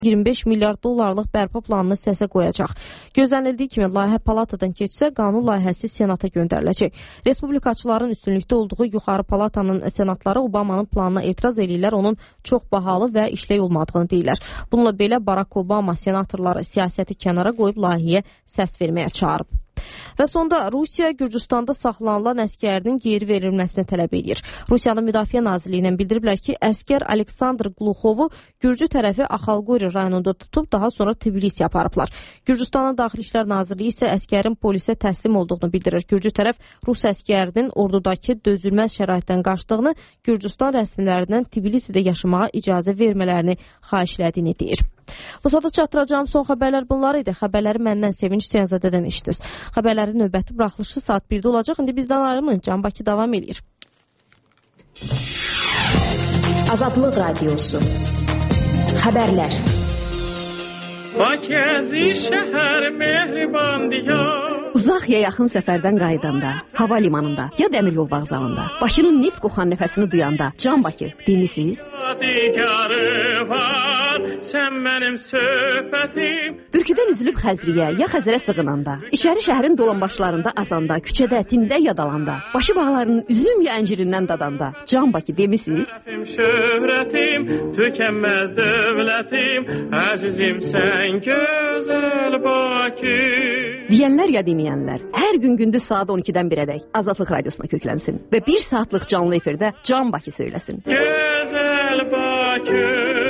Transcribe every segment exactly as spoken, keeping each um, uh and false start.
iyirmi beş milyard dollarlıq bərpa planını səsə qoyacaq. Gözlənildiyi kimi layihə palatadan keçsə, qanun layihəsi senata göndəriləcək. Respublikaçıların üstünlükdə olduğu yuxarı palatanın senatları Obamanın planına etiraz edirlər, onun çox bahalı və işlək olmadığını deyirlər. Bununla belə Barack Obama senatorları siyasəti kənara qoyub layihəyə səs verməyə çağırıb. Və sonda Rusiya Gürcüstanda saxlanılan əskərinin geri verilməsini tələb edir. Rusiyanın Müdafiə Nazirliyindən bildiriblər ki, əskər Aleksandr Gluxovu Gürcü tərəfi Axalqori rayonunda tutub, daha sonra Tbilisiyə aparıblar. Gürcüstanın Daxili İşlər Nazirliyi isə əskərin polisə təslim olduğunu bildirir. Gürcü tərəf Rus əskərinin ordudakı dözülməz şəraitdən qaçdığını, Gürcüstan rəsmilərindən Tbilisidə yaşamağa icazə vermələrini xahişlədiyini deyir. Bu saata çatdıracağım son xəbərlər bunlar idi. Xəbərləri məndən Sevinç Cəyazadədən eşitdiniz. Xəbərlərin növbəti buraxılışı saat birdə olacaq. İndi bizdən ayrılmayın. Can Bakı davam edir. Azadlıq Radiosu. Xəbərlər. Bakı əziz şəhər mehriban diyar. Uzaq ya yaxın səfərdən qayıdanda, hava limanında ya dəmir yol vağzalında, Bakının neft qoxan nəfəsini duyanda, Can Bakı demisiniz? Sən mənim söhbətim. Bürküdən üzülüb Xəzriyə ya Xəzərə sığınanda, içəri şəhərin dolanbaşlarında azanda, küçədə, tində ya dalanda, başı bağlarının üzüm ya əncirindən dadanda, Can Bakı demisiniz? Şöhrətim, tükənməz dövlətim, əzizim sən gözəl Bakı. Deyənlər ya deməyənlər, hər gün gündüz saat on ikidən birədək Azadlıq Radiosuna köklənsin və bir saatlıq canlı efirdə Can Bakı söyləsin. Gözəl Bakı.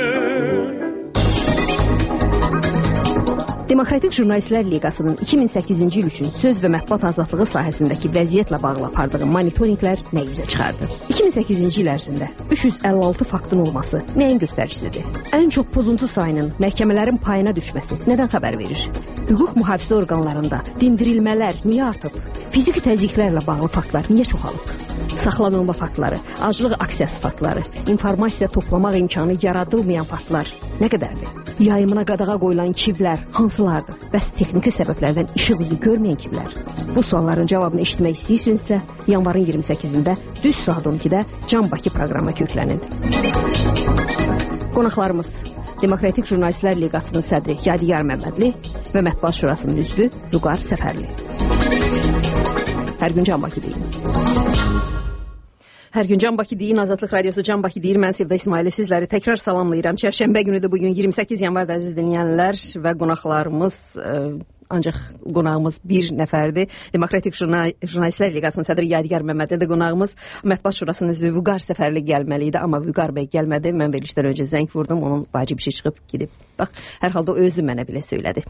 Demokratik Jurnalistlər Liqasının iki min səkkizinci il üçün söz və mətbuat azadlığı sahəsindəki vəziyyətlə bağlı apardığı monitorinqlər nə üzə çıxardı? iki min səkkizinci il ərzində üç yüz əlli altı faktın olması nəyin göstəricisidir? Ən çox pozuntu sayının məhkəmələrin payına düşməsi nədən xəbər verir? Hüquq mühafizə orqanlarında dindirilmələr niyə artıb? Fiziki təzyiqlərlə bağlı faktlar niyə çoxalıb? Saxlanılma faktları, aclıq aksiyası faktları, informasiya toplamaq imkanı yaradılmayan faktlar nə qədərdir? Yayımına qadağa qoyulan kivlər hansılardır? Bəs texniki səbəblərdən işıq üzü görməyən kivlər? Bu sualların cavabını eşitmək istəyirsinizsə, yanvarın iyirmi səkkizində düz saat on ikidə Can Bakı proqramına köklənin. Qonaqlarımız Demokratik Jurnalistlər Liqasının sədri Yadigar Məmmədli və Mətbuat Şurasının üzvü Vüqar Səfərli. Hər gün Can Bakı deyin. Hər gün Can Bakı deyin, Azadlıq Radiosu Can Bakı deyir. Mən Sevda İsmaili sizləri təkrar salamlayıram. Çərşənbə günüdür bugün iyirmi səkkiz yanvarda əziz dinləyənlər və qonaqlarımız, ə, ancaq qonağımız bir nəfərdir. Demokratik Jurnalistlər Liqasının sədri Yadigar Məmmədli də qonağımız. Mətbuat Şurasının üzvü Vüqar Səfərli gəlməli idi, amma Vüqar bəy gəlmədi. Mən verilişdən öncə zəng vurdum, onun vacib işi çıxıb gedib. Bax, hər halda o özü mənə belə söylədi.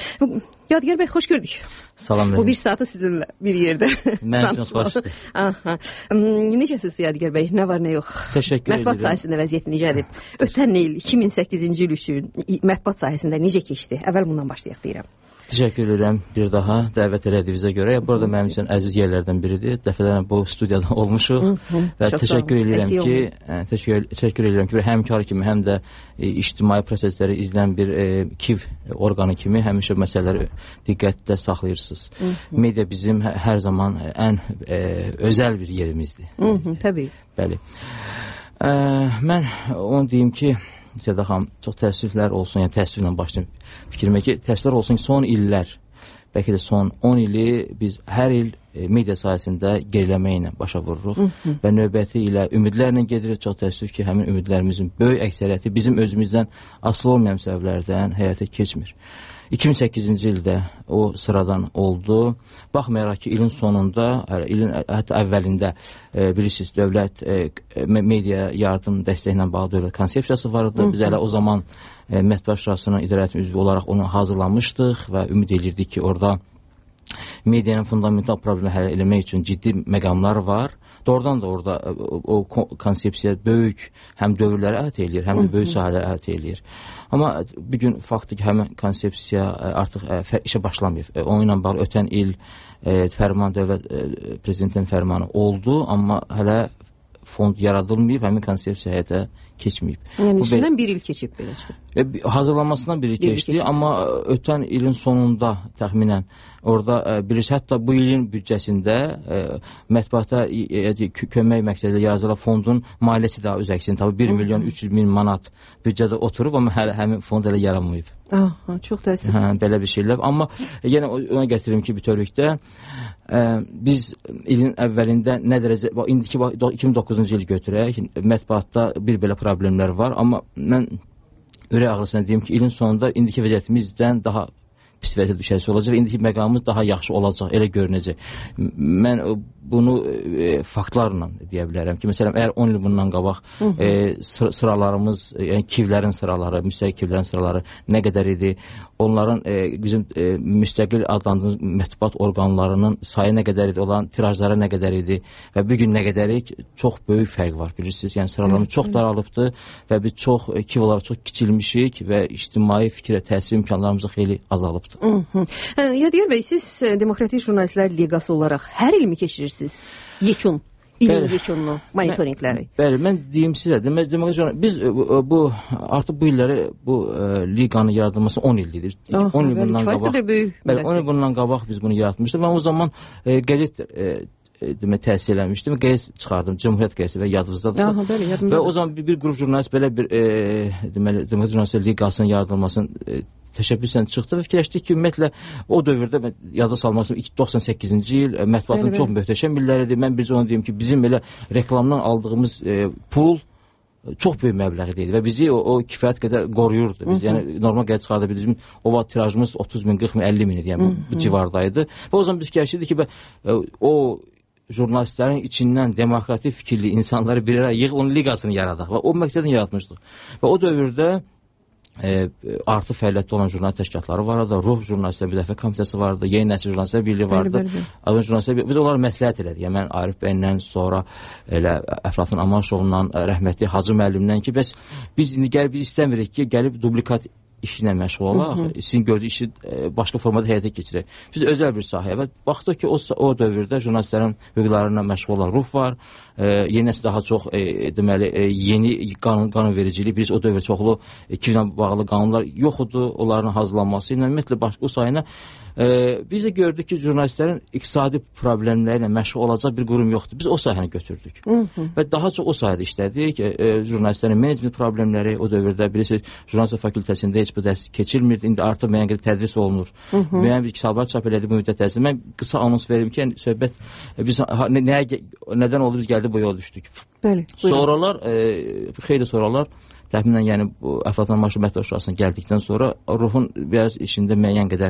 Yadigar bəy, xoş gördük. Salam verin. Bu bir saatı sizinlə bir yerdə. Mən üçün xoşdur. Aha. Necəsiz Yadigar bəy? Nə var, nə yox? Təşəkkür edirəm. Mətbuat sahəsində vəziyyət necədir? Ötən il iki min səkkizinci il üçün mətbuat sahəsində necə keçdi? Əvvəl bundan başlayaq deyirəm. Təşəkkür edirəm bir daha dəvət elədiyinizə görə. Burada mənim üçün əziz yerlərdən biridir. Dəfələrlə bu studiyada olmuşuq hı, hı, və təşəkkür edirəm ki, ə, təşəkkür, təşəkkür edirəm ki, həmkar kimi, həm də e, ictimai prosesləri izləyən bir e, KİV orqanı kimi həmişə məsələləri diqqətdə saxlayırsınız. Hı, hı. Media bizim hər, hər zaman ən e, özəl bir yerimizdir. Hı, hı, təbii. Bəli. Ə, mən onu deyim ki, Səda xanım, çox təəssüflər olsun, yəni təəssüflə başlayım fikrimə ki, təəssüflər olsun ki, son illər, bəlkə də son on ili biz hər il e, media sahəsində geriləməklə başa vururuq hı -hı. və növbəti ilə ümidlərlə gedirik. Çox təəssüf ki, həmin ümidlərimizin böyük əksəriyyəti bizim özümüzdən asılı olmayan səbəblərdən həyata keçmir. iki min səkkizinci ildə o sıradan oldu. Baxmayaraq ki, ilin sonunda, ilin hətta əvvəlində e, bilirsiniz, dövlət e, media yardım dəstəklə bağlı dövlət konsepsiyası var idi. Biz elə o zaman e, Mətbuat Şurasının idarəetmə üzvü olaraq onu hazırlamışdıq və ümid edirdik ki, orada medianın fundamental problemi həll eləmək üçün ciddi məqamlar var. Doğrudan da orada o, o konsepsiya böyük həm dövrləri əhatə eləyir, həm də böyük sahələri əhatə eləyir. Amma bir gün faktı ki, həmin konsepsiya artıq ə, işə başlamayıb. E, onunla bağlı ötən il e, fərman, dövlət e, prezidentinin fərmanı oldu, amma hələ fond yaradılmayıb, həmin konsepsiya həyata keçməyib. Yəni Bu üstündən bir il keçib belə çıxıb. E, hazırlanmasından biri keçdi, keçdi, amma ötən ilin sonunda təxminən orada e, bilirsə, hətta bu ilin büdcəsində e, mətbuata e, kömək məqsədilə yazılan fondun maliyyəsi daha öz əksini tapıb bir milyon üç yüz min manat büdcədə oturub, amma hələ həmin fond elə yaranmayıb. Aha, çox təəssüf. Hə, belə bir şeylər. Amma e, yenə ona gətirim ki, bütövlükdə e, biz ilin əvvəlində nə dərəcə, indiki iki min doqquzuncu il götürək, mətbuatda bir belə problemlər var, amma mən ürək ağrısına deyim ki, ilin sonunda indiki vəziyyətimizdən daha pis vəziyyətə düşərsə olacaq, indiki məqamımız daha yaxşı olacaq, elə görünəcək. Mən bunu e, faktlarla deyə bilərəm ki, məsələn, əgər on il bundan qabaq e, sıralarımız, yəni kivlərin sıraları, müstəqil kivlərin sıraları nə qədər idi, onların e, bizim e, müstəqil adlandığımız mətbuat orqanlarının sayı nə qədər idi, olan tirajları nə qədər idi və bu gün nə qədərik, çox böyük fərq var, bilirsiniz. Yəni sıralarımız çox daralıbdır və biz çox, e, kiv olaraq çox kiçilmişik və ictimai fikrə təsir imkanlarımız xeyli azalıbdır. Yadigar bəy, siz Demokratik Jurnalistlər Liqası olaraq hər il mi keçirirsiniz yekun, ilin yekunlu monitorinqləri? Bəli, mən deyim sizə, demək, demək biz bu artıq bu illəri bu ə, liqanın yaradılması on illidir. on il bundan qabaq. Bəli, on il bundan qabaq biz bunu yaratmışdıq və o zaman ə, qəzet ə, demək təhsil eləmişdim. Qəzet çıxardım, Cümhuriyyət qəzeti və yadınızdadır. Aha, bəli, yadımdadır. Və o zaman bir, bir qrup jurnalist belə bir e, deməli Demokratik Jurnalistlər Liqasının yaradılmasının e, təşəbbüslə çıxdı və fikirləşdik ki, ümumiyyətlə o dövrdə yaza salması doxsan səkkizinci il mətbuatın bəli, çox bəli. möhtəşəm illəridir. Mən bircə onu deyim ki, bizim elə reklamdan aldığımız e, pul çox böyük məbləğ deyil və bizi o, o kifayət qədər qoruyurdu. Biz, yəni normal qəzet çıxarda bildik. O vaxt tirajımız otuz min, qırx min, əlli min idi. Yəni bu civardaydı. Və o zaman biz fikirləşdik ki, bə, e, o jurnalistlərin içindən demokratik fikirli insanları bir araya yığıb onun liqasını yaradaq və o məqsədini yaratmışdıq. Və o dövrdə E, artı fəaliyyətdə olan jurnalist təşkilatları var idi, Ruh Jurnalistlər Müdafiə Komitəsi vardı, Yeni Nəsil Jurnalistlər Birliyi vardı. Azərbaycan Jurnalistlər biz onlara məsləhət elədik. Yəni mən Arif bəylə, sonra elə Əflatun Amanşovla, rəhmətli Hacı müəllimlə ki, bəs biz indi gəlib biz istəmirik ki, gəlib dublikat işinə məşğul olaq, sizin gördüyü işi e, başqa formada həyata keçirək. Biz özəl bir sahəyə və baxdıq ki, o, o dövrdə jurnalistlərin hüquqlarına məşğul olan Ruh var, e, yeni nəsil daha çox e, deməli e, yeni qanun qanun vericilik, biz o dövrdə çoxlu e, kivlə bağlı qanunlar yox idi, onların hazırlanması ilə ümumiyyətlə başqa sahəyə e, biz də gördük ki, jurnalistlərin iqtisadi problemləri ilə məşğul olacaq bir qurum yoxdur. Biz o sahəni götürdük. Hı -hı. Və daha çox o sahədə işlədik. E, e, jurnalistlərin menecment problemləri o dövrdə bilirsiniz, jurnalistika fakültəsində heç bu dərs keçilmirdi. İndi artıq müəyyən qədər tədris olunur. Hı -hı. Müəyyən bir kitablar çap elədi bu müddət ərzində. Mən qısa anons verim ki, yəni, söhbət e, biz ha, nə, nəyə, nədən oldu biz gəldi bu yola düşdük. Bəli. Sonralar, e, xeyli sonralar təxminən yəni bu Əflatun Amanşov Mətbuat Şurasına gəldikdən sonra Ruhun biraz işində müəyyən qədər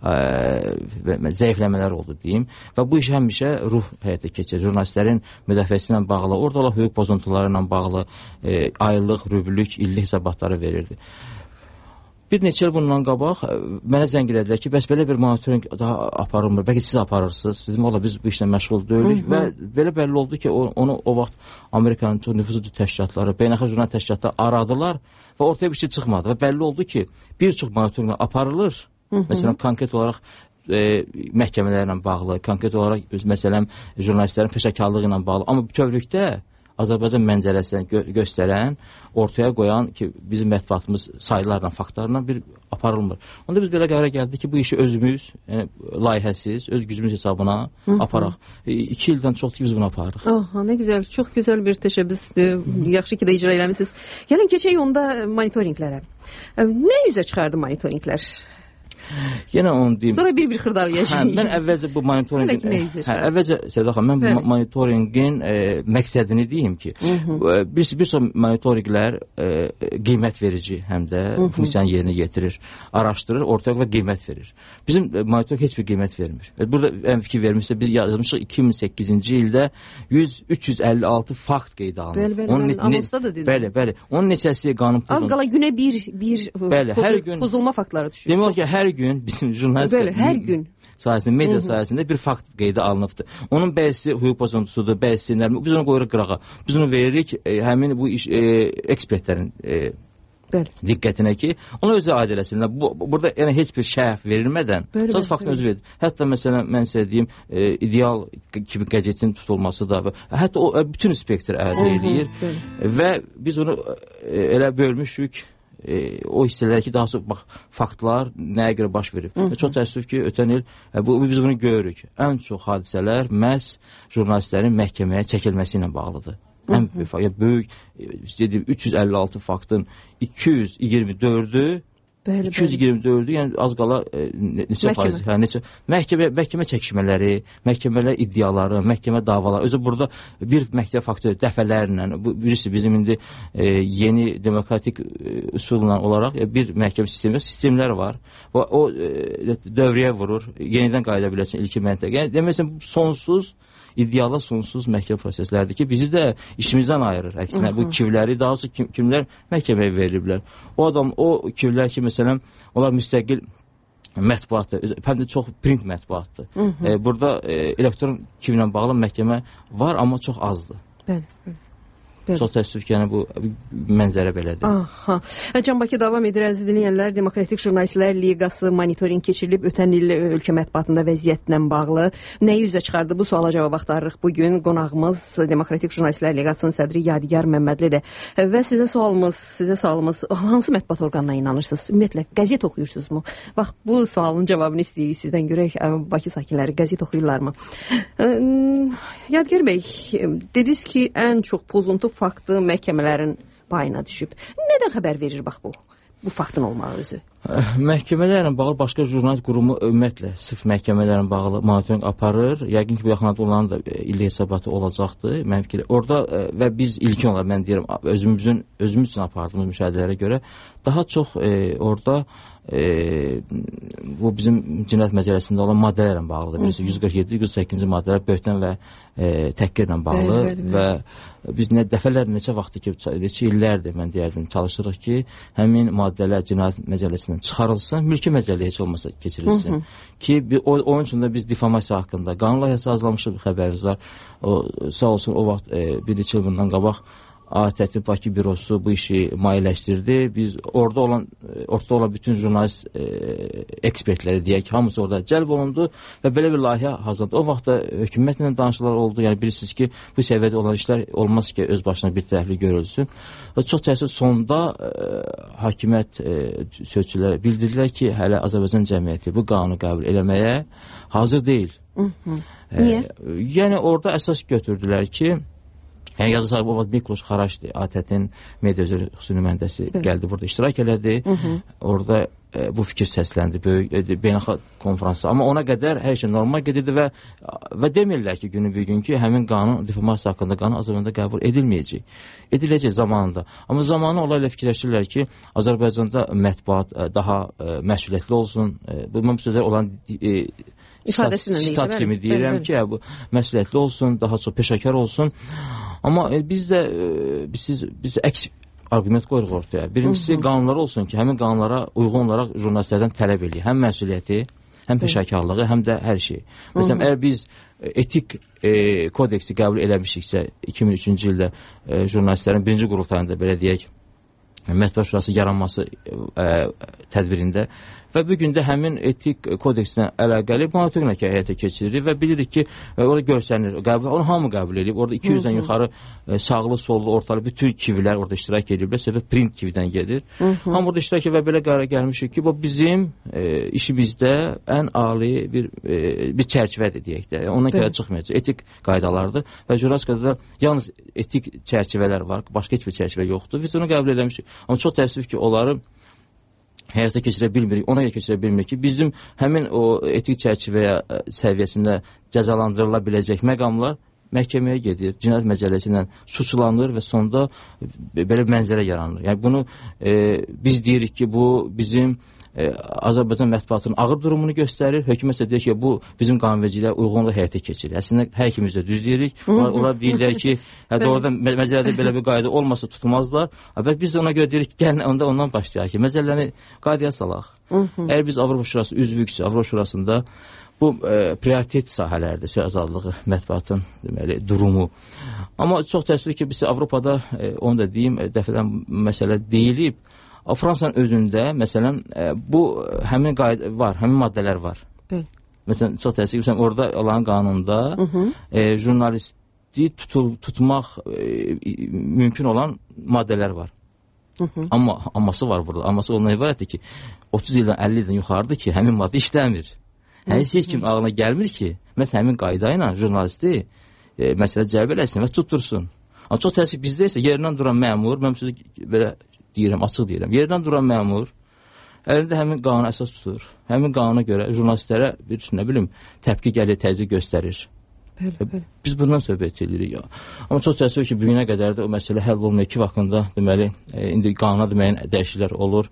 ə, zəifləmələr oldu deyim və bu iş həmişə Ruh həyata keçirir. Jurnalistlərin müdafiəsi ilə bağlı, orada olan hüquq pozuntuları ilə bağlı e, aylıq, rüblük, illik hesabatları verirdi. Bir neçə il bundan qabaq mənə zəng elədilər ki, bəs belə bir monitoring daha aparılmır, bəlkə siz aparırsınız, dedim, ola biz bu işlə məşğul deyilik və belə bəlli oldu ki, o, onu o vaxt Amerikanın çox nüfuzlu təşkilatları, beynəlxalq jurnal təşkilatları aradılar və ortaya bir şey çıxmadı və bəlli oldu ki, bir çox monitoring aparılır, hı -hı. Məsələn, konkret olaraq e, məhkəmələrlə bağlı, konkret olaraq məsələn, jurnalistlərin peşəkarlığı ilə bağlı, amma bütövlükdə Azərbaycan mənzərəsini gö göstərən, ortaya qoyan ki, bizim mətbuatımız sayılarla, faktlarla bir aparılmır. Onda biz belə qərara gəldik ki, bu işi özümüz, yəni, layihəsiz, öz gücümüz hesabına Hı -hı. aparaq. E, iki ildən çoxdur ki, biz bunu aparırıq. Aha, nə gözəl, çox gözəl bir təşəbbüsdür. Yaxşı ki də icra eləmişsiniz. Gəlin, keçək onda monitorinqlərə. Nə üzə çıxardı monitorinqlər? Yenə onu deyim. Sonra bir-bir xırdalayacağıq. Hə, mən əvvəlcə bu monitoringin, hə, əvvəlcə Səda xanım, mən bu monitoringin e, məqsədini deyim ki, bir, bir çox monitorinqlər e, qiymət verici həm də funksiyanı yerinə yetirir, araşdırır, ortaya və qiymət verir. Bizim e, monitoring heç bir qiymət vermir. E, burada ən fikir vermişsə, biz yazmışıq iki min səkkizinci ildə yüz üç yüz əlli altı fakt qeydə alınır. Bəli, bəli, mən anonsda da dedim. Bəli, bəli. Onun neçəsi qanun pozulma. Az qala günə bir, bir bəli, pozul, hər gün, pozulma faktları düşür. Demək ki, hər gün bizim jurnalistika Bəli, hər gün sayəsində, media sayəsində bir fakt qeydə alınıbdır. Onun bəzisi hüquq pozuntusudur, bəzisi biz onu qoyuruq qırağa. Biz onu veririk e, həmin bu iş e, ekspertlərin e, Bəli. Diqqətinə ki, ona özü aid eləsinlər. Bu, burada yəni heç bir şərh verilmədən əsas faktın özü verir. Hətta məsələn mən sizə deyim, e, ideal kimi qəzetin tutulması da və hətta o bütün spektr əldə edir və biz onu e, elə bölmüşük e, o hissələr ki, daha çox bax faktlar nəyə görə baş verib. Və çox təəssüf ki, ötən il e, bu, biz bunu görürük. Ən çox hadisələr məhz jurnalistlərin məhkəməyə çəkilməsi ilə bağlıdır. Ən böyük, böyük dedim, üç yüz əlli altı faktın iki yüz iyirmi dördü bəli, iki yüz iyirmi dördü, yəni az qala e, neçə faiz, hə, neçə məhkəmə məhkəmə çəkişmələri, məhkəmələr iddiaları, məhkəmə davaları. Özü burada bir məhkəmə faktı dəfələrlə, bu birisi bizim indi e, yeni demokratik e, üsulla olaraq e, bir məhkəmə sistemi, sistemlər var. Və o e, dövrəyə vurur, yenidən qayıda biləsən ilki məntəqə. Yəni deməsən sonsuz iddialı sonsuz məhkəmə proseslərdir ki, bizi də işimizdən ayırır. Əksinə bu kivləri daha çox kim, kimlər məhkəməyə veriliblər. O adam, o kivlər ki, məsələn, onlar müstəqil mətbuatdır, həm də çox print mətbuatdır. E, burada e, elektron kivlə bağlı məhkəmə var, amma çox azdır. Bəli, bəli. Bəli. Çox təəssüf ki, yəni bu mənzərə belədir. Aha. Can Bakı davam edir, əziz dinləyənlər. Demokratik Jurnalistlər Liqası monitorinq keçirilib. Ötən il ölkə mətbuatında vəziyyətlə bağlı nəyi üzə çıxardı? Bu suala cavab axtarırıq bugün. Qonağımız Demokratik Jurnalistlər Liqasının sədri Yadigar Məmmədlidir. Və sizə sualımız, sizə sualımız hansı mətbuat orqanına inanırsınız? Ümumiyyətlə qəzet oxuyursunuzmu? Bax, bu sualın cavabını istəyirik sizdən görək. Bakı sakinləri qəzet oxuyurlarmı? Yadigar bəy, dediniz ki, ən çox pozuntu faktı məhkəmələrin payına düşüb. Nədən xəbər verir bax bu? Bu faktın olmağı özü? Məhkəmələrlə bağlı başqa jurnalist qurumu ümumiyyətlə sırf məhkəmələrlə bağlı monitorinq aparır. Yəqin ki, bu yaxınlarda onların da illi hesabatı olacaqdır. Mən fikir orada və biz ilkin olaraq mən deyirəm özümüzün özümüz üçün apardığımız müşahidələrə görə daha çox e, orada e, bu bizim cinayət məcəlləsində olan maddələrlə bağlıdır. Birisi yüz qırx yeddi yüz qırx səkkizinci maddələr böhtan və e, təhqirlə bağlı bəli, bəli, və biz nə dəfələr neçə vaxtdır ki, neçə illərdir mən deyərdim çalışırıq ki, həmin maddələr cinayət məcəlləsindən çıxarılsın, mülki məcəllə heç olmasa keçirilsin. Hı -hı. Ki o, onun üçün də biz difamasiya haqqında qanun layihəsi hazırlamışıq, bir xəbərimiz var. O sağ olsun o vaxt e, bir neçə il bundan qabaq A T T Bakı bürosu bu işi maliyyələşdirdi. Biz orada olan ortada olan bütün jurnalist e, ekspertləri deyək ki, hamısı orada cəlb olundu və belə bir layihə hazırlandı. O vaxtda hökumətlə danışıqlar oldu. Yəni bilirsiniz ki, bu səviyyədə olan işlər olmaz ki, öz başına bir tərəfli görülsün. Və çox təəssüf sonda e, hakimiyyət e, sözçüləri bildirdilər ki, hələ Azərbaycan cəmiyyəti bu qanunu qəbul eləməyə hazır deyil. Hı -hı. E, Niyə? Yəni orada əsas götürdülər ki, yəni yazı sahibi Obad Mikloş Xaraşdi, A T T-nin media üzrə xüsusi nümayəndəsi gəldi, burada iştirak elədi. Hı -hı. Orada e, bu fikir səsləndi böyük e, beynəlxalq konferansda. Amma ona qədər hər şey normal gedirdi və və demirlər ki, günü bir gün ki, həmin qanun difamasiya haqqında qanun Azərbaycanda qəbul edilməyəcək. Ediləcək zamanında. Amma zamanı onlar ilə fikirləşirlər ki, Azərbaycanda mətbuat e, daha e, məsuliyyətli olsun. E, bu sözlər olan e, ifadəsindən stat kimi deyirəm ki, bu məsuliyyətli olsun, daha çox peşəkar olsun. Amma e, biz də e, biz, biz əks arqument qoyuruq ortaya. Birincisi Hı -hı. qanunlar olsun ki, həmin qanunlara uyğun olaraq jurnalistlərdən tələb eləyir. Həm məsuliyyəti, həm peşəkarlığı, həm də hər şey. Məsələn, əgər biz etik e, kodeksi qəbul eləmişiksə iki min üçüncü ildə e, jurnalistlərin birinci qurultayında belə deyək, Mətbuat Şurası yaranması e, tədbirində və bu gün də həmin etik kodekslə əlaqəli monitorinq həyata keçiririk və bilirik ki, orada görsənir, qəbul, onu hamı qəbul edib. Orada iki yüzdən yuxarı e, sağlı, sollu, ortalı bütün kivlər orada iştirak ediblər. Söhbət print kivdən gedir. Hamı orada iştirak edib və belə qərara gəlmişik ki, bu bizim e, işimizdə ən ali bir e, bir çərçivədir deyək də. Ondan görə çıxmayacaq. Etik qaydalardır və jurnalistikada da yalnız etik çərçivələr var, başqa heç bir çərçivə yoxdur. Biz onu qəbul eləmişik. Amma çox təəssüf ki, onları həyata keçirə bilmirik, ona görə keçirə bilmirik ki, bizim həmin o etik çərçivəyə səviyyəsində cəzalandırıla biləcək məqamlar məhkəməyə gedir, cinayət məcəlləsi ilə suçlanır və sonda belə mənzərə yaranır. Yəni bunu e, biz deyirik ki, bu bizim e, Azərbaycan mətbuatının ağır durumunu göstərir. Hökumət isə deyir ki, bu bizim qanunvericiliyə uyğunluq həyata keçirir. Əslində hər ikimiz də düz deyirik. Onlar, onlar deyirlər ki, hə, doğrudan məcəllədə belə bir qayda olmasa tutmazlar. Və biz də ona görə deyirik ki, gəlin onda ondan başlayaq ki, məcəlləni qaydaya salaq. Əgər biz Avropa Şurası üzvüksə, Avropa Şurasında bu e, prioritet sahələrdir, söz azadlığı, mətbuatın deməli durumu. Amma çox təəssüf ki, biz Avropada e, onu da deyim, e, dəfədən məsələ deyilib. Fransanın özündə, məsələn, bu həmin qayda var, həmin maddələr var. Bəli. Məsələn, çox təəssüf edirəm, orada olan qanunda e, jurnalisti tutul, tutmaq e, mümkün olan maddələr var. Hı -hı. Amma amması var burada. Amması ondan ibarətdir ki, otuz ildən, əlli ildən yuxarıdır ki, həmin maddə işləmir. Heç heç kim ağlına gəlmir ki, məsələn, həmin qayda ilə jurnalisti e, məsələ cəlb eləsin və tutursun. Amma çox təəssüf bizdə isə yerindən duran məmur, mən sözü belə deyirəm, açıq deyirəm, yerindən duran məmur əlində həmin qanuna əsas tutur. Həmin qanuna görə jurnalistlərə bir, nə bilim, təpki gəlir, təzyiq göstərir. Bəli, bəli. Biz bundan söhbət edirik ya. Amma çox təəssüf ki, bugünə qədər də o məsələ həll olmuyor ki, vaxtında deməli, e, indi qanuna deməyən dəyişikliklər olur.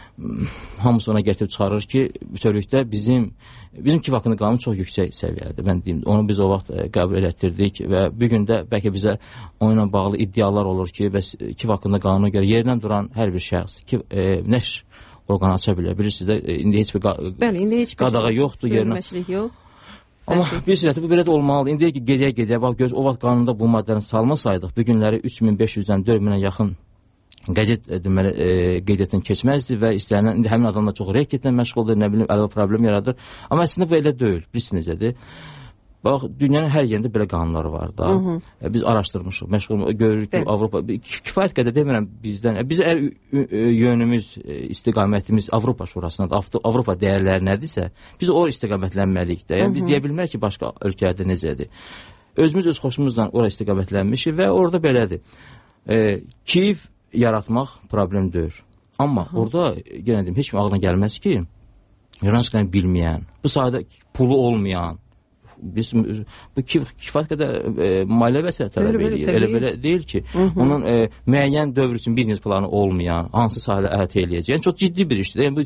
Hamısı ona gətirib çıxarır ki, bütövlükdə bizim bizim ki vaxtında qanun çox yüksək səviyyədə. Mən deyim, onu biz o vaxt e, qəbul etdirdik və bu gün də bəlkə bizə onunla bağlı iddialar olur ki, bəs ki vaxtında qanuna görə yerindən duran hər bir şəxs ki, e, nəşr orqanı aça bilər. Bilirsiniz də, e, indi heç bir Bəli, indi heç bir qadağa yoxdur, yerinə. yox. Amma bilirsiniz, bu belə də olmalıdır. İndiyə ki, geriyə-geriyə, bax, göz, o vaxt qanunda bu maddələrin salmasaydıq, bu günləri üç min beş yüzdən dörd minə yaxın qəzet deməli e, qeydiyyatdan keçməzdi və istənilən indi həmin adamlar çox reketlə məşğuldur, nə bilim, əlavə problem yaradır. Amma əslində belə deyil, bilirsiniz nədir? Bax, dünyanın hər yerində belə qanunları var da. Hı -hı. E, biz araşdırmışıq, məşğul görürük ki, evet. Avropa kifayət qədər demirəm bizdən. E, biz əgər yönümüz, e, istiqamətimiz Avropa Şurasındadır, Avropa dəyərləri nədirsə, biz o istiqamətlənməliyik də. Yəni, biz deyə bilmərik ki, başqa ölkələrdə necədir. Özümüz öz xoşumuzla ora istiqamətlənmişik və orada belədir. E, Kiyev yaratmaq problem deyil. Amma Aha. orada, yenə deyim, heç kim ağlına gəlməz ki, jurnalistikanı bilməyən, bu sahədə pulu olmayan, biz bu kifayət qədər e, maliyyə vəsait tələb edir. Elə belə deyil ki, Hı -hı. onun e, müəyyən dövr üçün biznes planı olmayan, hansı sahələ əhatə eləyəcək. Yəni çox ciddi bir işdir. Yəni bu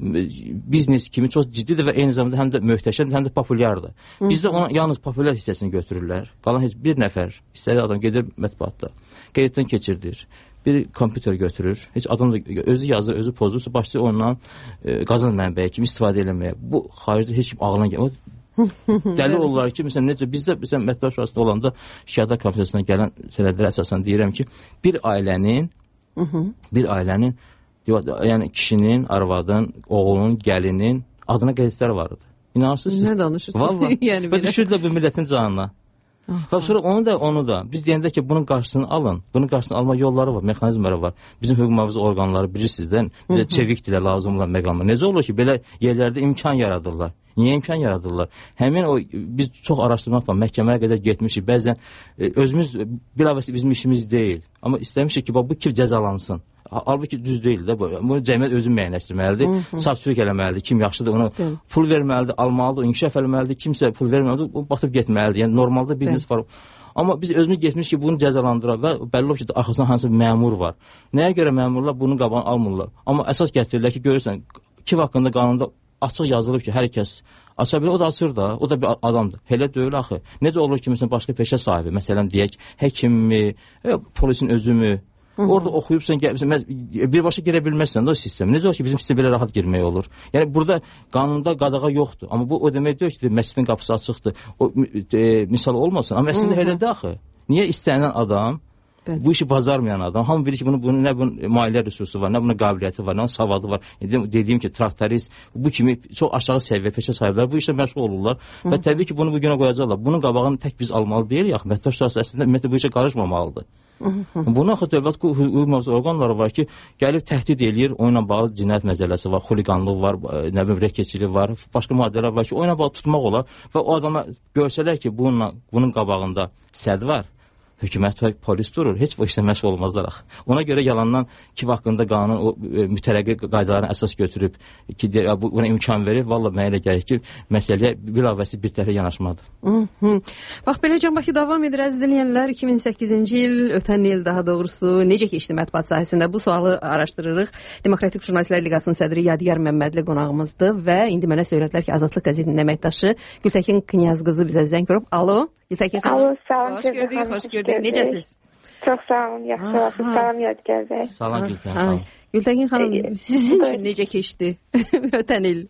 biznes kimi çox ciddidir və eyni zamanda həm də möhtəşəmdir, həm də populyardır. Bizdə ona yalnız populyar hissəsini götürürlər. Qalan heç bir nəfər, istədiyi adam gedir mətbuatda, qeyddən keçirdir. Bir kompüter götürür, heç adam da özü yazır, özü pozursa, başlayır ondan e, qazanc mənbəyi kimi istifadə eləməyə. Bu xaricdə heç kim ağlına gəlmir. Dəli olurlar ki, məsələn, necə, bizdə məsələn, mətbuat şurasında olanda şikayətlər komitəsinə gələn sənədlərə əsasən deyirəm ki, bir ailənin bir ailənin yəni kişinin, arvadın, oğlunun, gəlinin adına qəzetlər vardı. İnanırsınız siz? Nə danışırsınız? Vallahi. yəni və düşürdülər bu millətin canına. Və sonra onu da, onu da, biz deyəndə ki, bunun qarşısını alın, bunun qarşısını alma yolları var, mexanizmləri var. Bizim hüquq mühafizə orqanları bilirsizdən, bizə çevikdirlər, lazımlar, məqamlar. Necə olur ki, belə yerlərdə imkan yaradırlar? Niyə imkan yaradırlar? Həmin o, biz çox araşdırmaq var, məhkəməyə qədər getmişik, bəzən e, özümüz, bilavəsi bizim işimiz deyil. Amma istəmişik ki, bu kim cəzalansın? Halbuki düz deyil də bu. Bunu cəmiyyət özü müəyyənləşdirməlidir. Saf-sürük eləməlidir. Kim yaxşıdır onu Hı. pul verməlidir, almalıdır, inkişaf eləməlidir. Kimsə pul verməlidir, o batıb getməlidir. Yəni normalda biznes var. Amma biz özümüz getmiş ki, bunu cəzalandıraq və bəlli olur ki, arxasında hansı məmur var. Nəyə görə məmurlar bunun qabağını almırlar? Amma əsas gətirirlər ki, görürsən, iki haqqında qanunda açıq yazılıb ki, hər kəs aça bilir, o da açır da, o da bir adamdır. Elə deyil axı. Necə olur ki, məsələn, başqa peşə sahibi, məsələn, deyək, həkimmi, polisin özümü, orada oxuyubsan, birbaşa girə bilməzsən də o sistem. Necə olur ki, bizim sistem belə rahat girmək olur? Yəni, burada qanunda qadağa yoxdur. Amma bu o demək deyir ki, məscidin qapısı açıqdır. O e, misal olmasın. Amma əslində elədir axı. Niyə istənilən adam, Bəli. bu işi bacarmayan adam, hamı bilir ki, bunun, bunun nə bunun maliyyə resursu var, nə bunun qabiliyyəti var, nə bunun savadı var. Dediyim ki, traktorist, bu kimi çox aşağı səviyyə peşə sahibləri bu işlə məşğul olurlar. Hı. Və təbii ki, bunu bu günə qoyacaqlar. Bunun qabağını tək biz almalı deyil, yaxı, mətbuat şurası əslində ümumiyyətlə bu işə qarışmamalıdır. Bunun axı dövlət hüquq mühafizə orqanları var ki, gəlib təhdid eləyir, onunla bağlı cinayət məcəlləsi var, xuliqanlıq var, nə bilim, reketçilik var, başqa maddələr var ki, onunla bağlı tutmaq olar və o adama görsələr ki, bununla, bunun qabağında səd var, hökumət və polis durur, heç bu işlə məşğul olmazlar axı. Ona görə yalandan ki, vaxtında qanun o e, mütərəqqi qaydalarını əsas götürüb ki, de, bu, buna imkan verir, valla mənə elə gəlir ki, məsələyə bilavəsi bir tərəfə yanaşmadır. Hı -hı. Bax, beləcə Bakı davam edir, əziz dinləyənlər. iki min səkkizinci il, ötən il daha doğrusu, necə keçdi mətbuat sahəsində? Bu sualı araşdırırıq. Demokratik Jurnalistlər Liqasının sədri Yadigar Məmmədli qonağımızdır və indi mənə söylədilər ki, Azadlıq qəzetinin əməkdaşı Gültəkin Knyaz qızı bizə zəng vurub. Alo, Gültəkin xanım. Alo, salam. Xoş gördük, xoş gördük. Necəsiz? Çox sağ olun, yaxşı olasınız. Salam Yadigar bəy. Salam Gültəkin xanım. Gültəkin xanım, sizin üçün necə keçdi ötən il?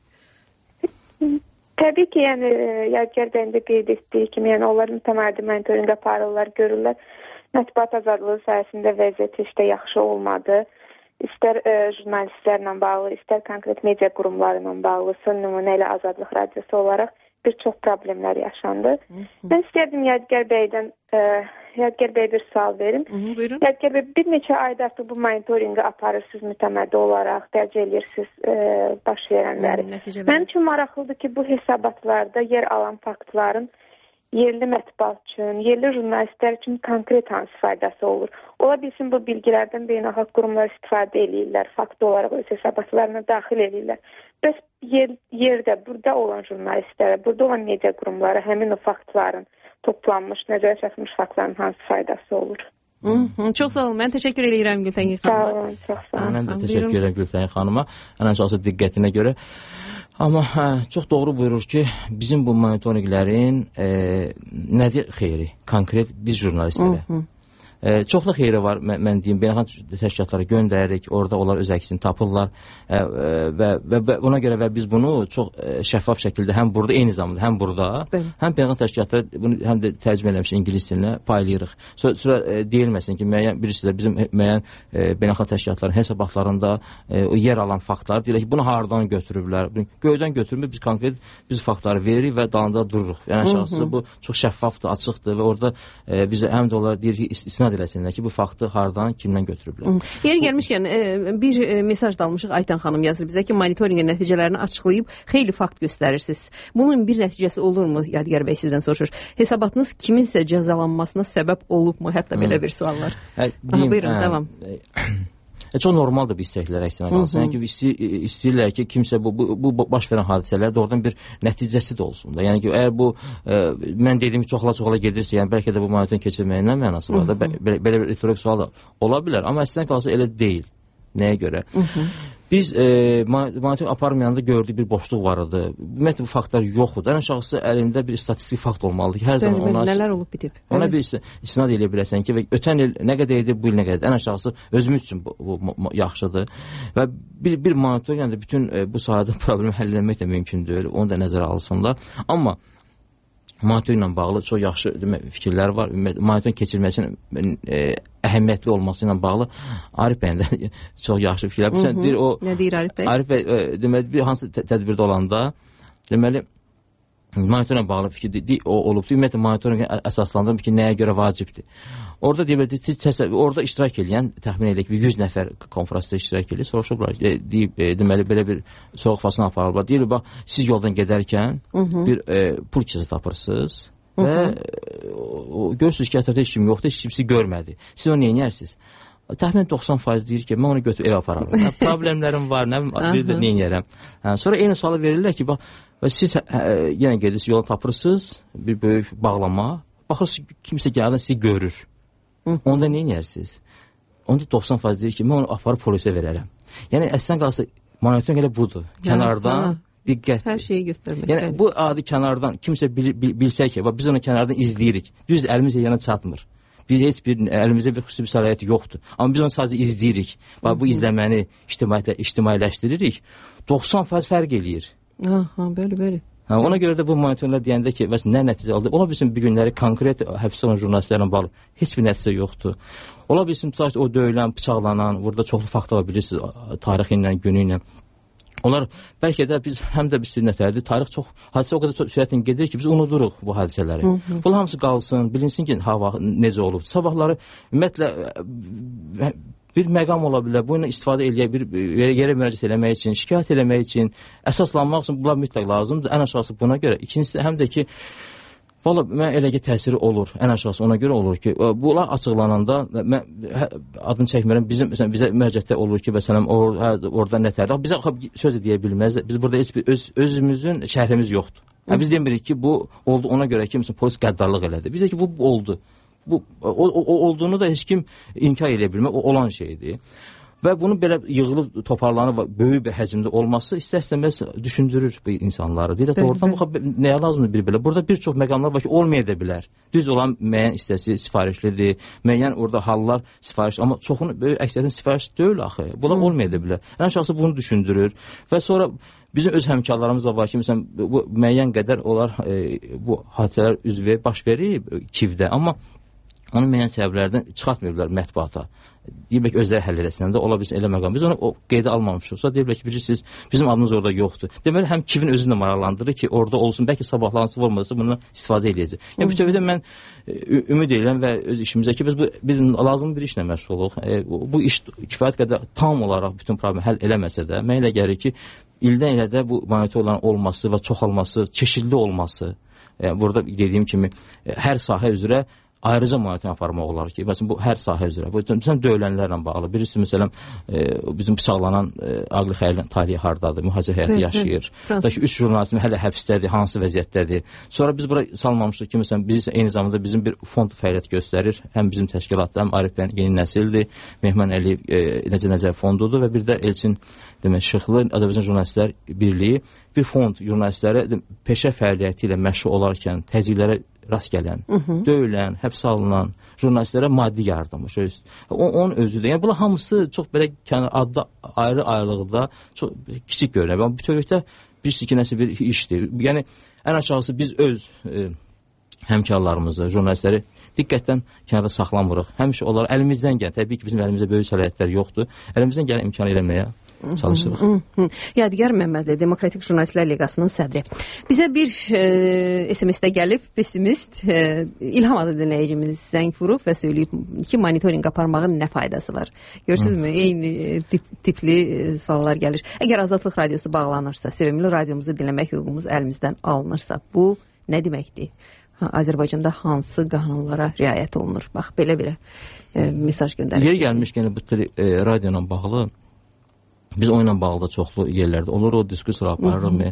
Təbii ki, yəni Yadigar bəyin də qeyd etdiyi kimi, yəni onlar mütəmadi monitorinq aparırlar, görürlər. Mətbuat azadlığı sayəsində vəziyyət heç də yaxşı olmadı. istər e, jurnalistlərlə bağlı, istər konkret media qurumları ilə bağlı son nümunə ilə Azadlıq Radiosu olaraq bir çox problemlər yaşandı. Hı -hı. Mən istərdim Yadigar bəydən e, Yadigar bəy bir sual verim. Hı -hı, buyurun. Yadigar bəy, bir neçə ayda artıq bu monitorinqi aparırsınız mütəmmədi olaraq, dərc edirsiniz e, baş verənləri. Hı, mənim üçün maraqlıdır ki, bu hesabatlarda yer alan faktların yerli mətbuat üçün, yerli jurnalistlər üçün konkret hansı faydası olur? Ola bilsin bu bilgilərdən beynəlxalq qurumlar istifadə edirlər, fakt olaraq öz hesabatlarına daxil edirlər. Bəs yer, yerdə, burada olan jurnalistlərə, burada olan media qurumları həmin o faktların toplanmış, nəzərə çəkilmiş faktların hansı faydası olur? Hı -hı, çox sağ olun. Mən təşəkkür edirəm Gültəngin xanıma. Sağ olun, çox sağ olun. Mən də təşəkkür edirəm Gültəngin xanıma. Ən əsası diqqətinə görə. Amma hə, çox doğru buyurur ki, bizim bu monitorinqlərin e, nədir xeyri? Konkret biz jurnalistlərə. Hı -hı. E, çoxlu xeyri var, mən, mən deyim, beynəlxalq təşkilatlara göndəririk, orada onlar öz əksini tapırlar e, e, və, və, və buna görə və biz bunu çox e, şəffaf şəkildə həm burada, eyni zamanda həm burada, Bəli. həm beynəlxalq təşkilatlara bunu həm də tərcümə eləmiş ingilis dilinə paylayırıq. Sonra, sonra e, deyilməsin ki, müəyyən birisi də bizim müəyyən e, beynəlxalq təşkilatların hesabatlarında e, o yer alan faktlar deyirlər ki, bunu hardan götürüblər? Göydən götürmür, biz konkret biz faktları veririk və dalında dururuq. Yəni şəxsi bu çox şəffafdır, açıqdır və orada e, biz həm də onlar deyir ki, istinad eləsinlər ki, bu faktı hardan, kimdən götürüblər. Yeri gəlmişkən, bir mesaj da almışıq, Aytan xanım yazır bizə ki, monitorinqin nəticələrini açıqlayıb xeyli fakt göstərirsiniz. Bunun bir nəticəsi olurmu? Yadigar bəy sizdən soruşur. Hesabatınız kiminsə cəzalanmasına səbəb olubmu? Hətta belə bir suallar. Hə, deyim, buyurun, hə, devam. E, çox normaldır bu istəklər əksinə qalsın. Yəni ki, istəyir, istəyirlər ki, kimsə bu, bu, bu baş verən hadisələr də oradan bir nəticəsi də olsun da. Yəni ki, əgər bu, e, mən dediyim ki, çoxala-çoxala gedirsə, yəni bəlkə də bu monitorinq keçirməyindən mənası var da, belə, belə bir retorik sual da ola bilər. Amma əslində qalsa elə deyil. Nəyə görə? Hı -hı. Biz e, monitorinq aparmayanda gördük bir boşluq var idi. Ümumiyyətlə bu faktlar yoxdur. Ən aşağısı əlində bir statistik fakt olmalıdır ki, hər zaman ona nələr olub bitib. Ona bir istinad edə biləsən ki, və ötən il nə qədər idi, bu il nə qədər. Ən aşağısı özümüz üçün bu, bu, bu yaxşıdır. Və bir bir monitorinq yəni bütün e, bu sahədə problemi həll etmək də mümkün deyil. Onu da nəzərə alsınlar. Amma monitorinqlə bağlı çox yaxşı demək, fikirlər var. Monitorinq keçirilməsinin e, əhəmiyyətli olması ilə bağlı Arif bəyin də çox yaxşı fikirlər. Hı -hı. Deyir, o, nə deyir Arif bəy? Arif bəy, e, deməli, bir hansı tədbirdə olanda, deməli, monitorinqlə bağlı fikir o olubdur. Ümumiyyətlə, monitorinqə əsaslandırıb ki, nəyə görə vacibdir. Orada deyib, orada iştirak edən, təxmin edək ki, yüz nəfər konferansda iştirak edir, soruşublar, e, deyib, e, deməli, belə bir soğuq fasını aparırlar. Deyir, bax, siz yoldan gedərkən Hı -hı. bir e, pul kisəsi tapırsınız Hı -hı. və e, görürsünüz ki, ətrafda heç kim yoxdur, heç kimsi görmədi. Siz onu neynərsiniz? Təxminən doxsan faiz deyir ki, mən onu götürüb evə apararam. Hə, problemlərim var, nə bir də neynəyərəm. Hə, sonra eyni sualı verirlər ki, bax, və siz hə, yenə gedirsiniz, yolu tapırsınız, bir böyük bağlama, baxırsınız, kimsə gəldən sizi görür. Onda neynərsiniz? Onda doxsan faiz deyir ki, mən onu aparıb polisə verərəm. Yəni, əslən qalsa, monitorinq elə budur. Kənardan, diqqət. Hər şeyi göstərmək. Yəni, bu adi kənardan, kimsə bil, bil, bilsə ki, biz onu kənardan izləyirik. Düz əlimiz yana çatmır. Bir heç bir əlimizdə bir xüsusi bir səlahiyyəti yoxdur. Amma biz onu sadəcə izləyirik. Bax, bu izləməni ictimailəşdiririk. doxsan faiz fərq eləyir. Aha, belə, belə. Hə, ona görə də bu monitorinqlər deyəndə ki, bəs nə nəticə aldı? Ola bilsin bir günləri konkret həbsdə olan jurnalistlərlə bağlı heç bir nəticə yoxdur. Ola bilsin tutaq o döyülən, bıçaqlanan, burada çoxlu fakt var bilirsiniz, tarixi ilə, günü ilə. Onlar bəlkə də biz həm də bir nətərdir. Tarix çox hadisə o qədər çox sürətlə gedir ki, biz unuduruq bu hadisələri. Bunlar hamısı qalsın, bilinsin ki, hava necə olub. Sabahları ümumiyyətlə bir məqam ola bilər. Bu ilə istifadə eləyək, bir yerə müraciət eləmək üçün, şikayət eləmək üçün, əsaslanmaq üçün bunlar mütləq lazımdır. Ən aşağısı buna görə. İkincisi həm də ki, valla mən elə ki təsiri olur. Ən aşağısı ona görə olur ki, bunlar açıqlananda mən adını çəkmirəm. Bizim məsələn bizə müraciətdə olur ki, məsələn or, hə, orada nətərdir. Bizə söz deyə bilməz. Biz burada heç bir öz, özümüzün şərhimiz yoxdur. Hə, biz demirik ki, bu oldu ona görə ki, məsələn polis qəddarlıq elədi. Biz deyək ki, bu oldu. Bu o, o, o olduğunu da heç kim inkar edə bilmir. O olan şeydir. Və bunun belə yığılıb toparlanıb böyük bir həcmdə olması istər-istəməz düşündürür bu insanları. Deyirlər ki, oradan nəyə lazımdır bir belə? Burada bir çox məqamlar var ki, olmaya da bilər. Düz olan müəyyən istəsi sifarişlidir, müəyyən orada hallar sifariş, amma çoxunu böyük əksəriyyətin sifariş deyil axı. Bunlar hmm. olmaya da bilər. Ən şəxsi bunu düşündürür və sonra bizim öz həmkarlarımız da var ki, məsələn, bu müəyyən qədər onlar e, bu hadisələr üzvə baş verib Kivdə, amma onun müəyyən səbəblərdən çıxartmıyorlar mətbuata. Deyirlər ki, özləri həll eləsinlər də, ola bilsin elə məqam. Biz onu o qeydə almamışıqsa, deyirlər ki, bilirsiniz, bizim adımız orada yoxdur. Deməli, həm Kivin özünü də maraqlandırır ki, orada olsun, bəlkə sabahlansı olmasa bundan istifadə edəcək. Yəni, bütövlükdə mən ümid edirəm və öz işimizdə ki, biz bu bir, lazım bir işlə məşğuluq. E, bu iş kifayət qədər tam olaraq bütün problemi həll eləməsə də, mən elə gəlir ki, ildən ilə də bu monitorların olması və çoxalması, çeşidli olması, yəni, burada dediyim kimi, hər sahə üzrə ayrıca monitor aparmaq olar ki, məsələn, bu hər sahə üzrə. Bu, məsələn, döyülənlərlə bağlı. Birisi, məsələn, e, bizim bıçaqlanan e, Aqil Xəylin tarihi hardadır, mühacir həyatı yaşayır. Da ki, üç jurnalistimiz hələ həbsdədir, hansı vəziyyətdədir. Sonra biz bura salmamışdıq ki, məsələn, biz eyni zamanda bizim bir fond fəaliyyət göstərir. Həm bizim təşkilatda, həm Arif bəyin yeni nəsildir, Mehman Əliyev e, Necə Nəzər fondudur və bir də Elçin demək, Şıxlı Azərbaycan Jurnalistlər Birliyi bir fond jurnalistlərə peşə fəaliyyəti ilə məşğul olarkən təzyiqlərə rast gələn, uh -huh. döyülən, həbs alınan jurnalistlərə maddi yardımı. O, onun özü də. Yəni, bunlar hamısı çox belə adda, ayrı-ayrılıqda çox kiçik görünür. Yəni, bütövlükdə bir sikinəsi bir işdir. Yəni, ən aşağısı biz öz e, həmkarlarımızı, jurnalistləri diqqətdən kənarda saxlamırıq. Həmişə onları əlimizdən gələn, təbii ki, bizim əlimizdə böyük səlahiyyətlər yoxdur. Əlimizdən gələn imkanı eləməyə çalışırıq. Yadigar Məmmədli, Demokratik Jurnalistlər Liqasının sədri. Bizə bir e, S M S-də gəlib, pessimist e, İlham adı dinləyicimiz zəng vurub və söyləyib ki, monitoring aparmağın nə faydası var? Görürsünüzmü? Eyni tip, tipli e, suallar gəlir. Əgər Azadlıq Radiosu bağlanırsa, sevimli radiomuzu dinləmək hüququmuz əlimizdən alınırsa, bu nə deməkdir? Ha, Azərbaycanda hansı qanunlara riayət olunur? Bax, belə-belə e, mesaj göndərir. Yeri gəlmişkən bu e, radio ilə bağlı biz onunla bağlı da çoxlu yerlərdə olur, o diskusiyalar aparırıq.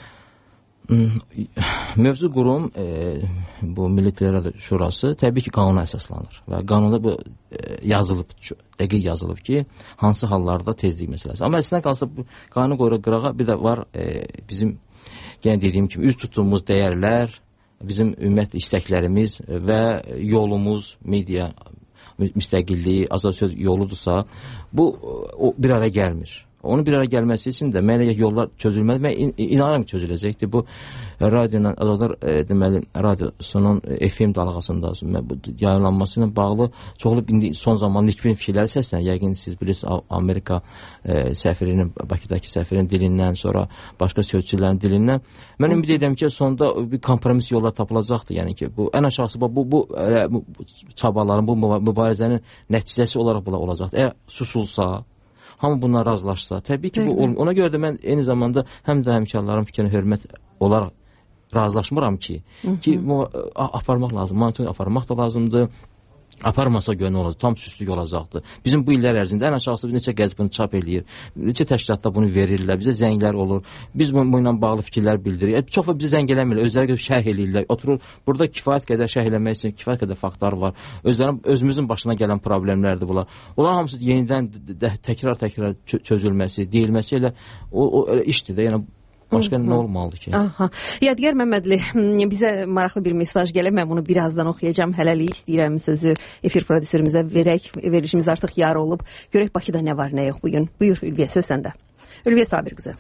Mövzu qurum, e, bu Milli Televiziya Şurası təbii ki, qanuna əsaslanır və qanunda bu e, yazılıb, dəqiq yazılıb ki, hansı hallarda tezlik məsələsi. Amma əslində qalsa bu qanunu qoyuq qırağa bir də var e, bizim, yəni dediyim kimi, üz tutduğumuz dəyərlər, bizim ümumiyyətlə istəklərimiz və yolumuz, media müstəqilliyi, azad söz yoludursa, bu o bir ara gəlmir. Onun bir ara gəlməsi üçün də mənə yollar çözülməli. Mən in inanıram ki, çözüləcəkdir. Bu radionun, azadlar e, deməli, radiosunun e, F M dalğasında bu yayınlanması ilə bağlı çoxlu indi son zaman nikbin fikirləri səslənir. Yəqin siz bilirsiniz, Amerika e, səfirinin, Bakıdakı səfirin dilindən, sonra başqa sözçülərin dilindən. Mən ümid edirəm ki, sonda bir kompromis yollar tapılacaqdır. Yəni ki, bu ən aşağısı bu bu, bu, e, bu çabaların, bu mübarizənin nəticəsi olaraq bunlar olacaqdır. Əgər susulsa, hamı bununla razılaşsa, təbii ki, bu, ona görə də mən eyni zamanda həm də həmkarların fikrinə hörmət olaraq razılaşmıram ki, Hı -hı. ki, bu, aparmaq lazım, monitoring aparmaq da lazımdır. Aparmasa görə nə olacaq? Tam süslük olacaqdır. Bizim bu illər ərzində ən aşağısı neçə qəz bunu çap eləyir, neçə təşkilatda bunu verirlər, bizə zənglər olur, biz bununla bağlı fikirlər bildiririk. Çox da bizə zəng eləmirlər, özləri şərh eləyirlər, oturur, burada kifayət qədər şərh eləmək üçün kifayət qədər faktlar var. Özlərin, özümüzün başına gələn problemlərdir bunlar. Onların hamısı yenidən təkrar-təkrar çözülməsi, deyilməsi elə, o, o elə işdir də, yəni başqa nə olmalıdır ki? Aha. Yadigar Məmmədli, bizə maraqlı bir mesaj gəlib, mən bunu birazdan oxuyacağım. Hələlik istəyirəm sözü efir prodüserimizə verək, verilişimiz artıq yarı olub. Görək Bakıda nə var, nə yox bugün. Buyur Ülviyə, söz səndə. Ülviyə Sabir qızı.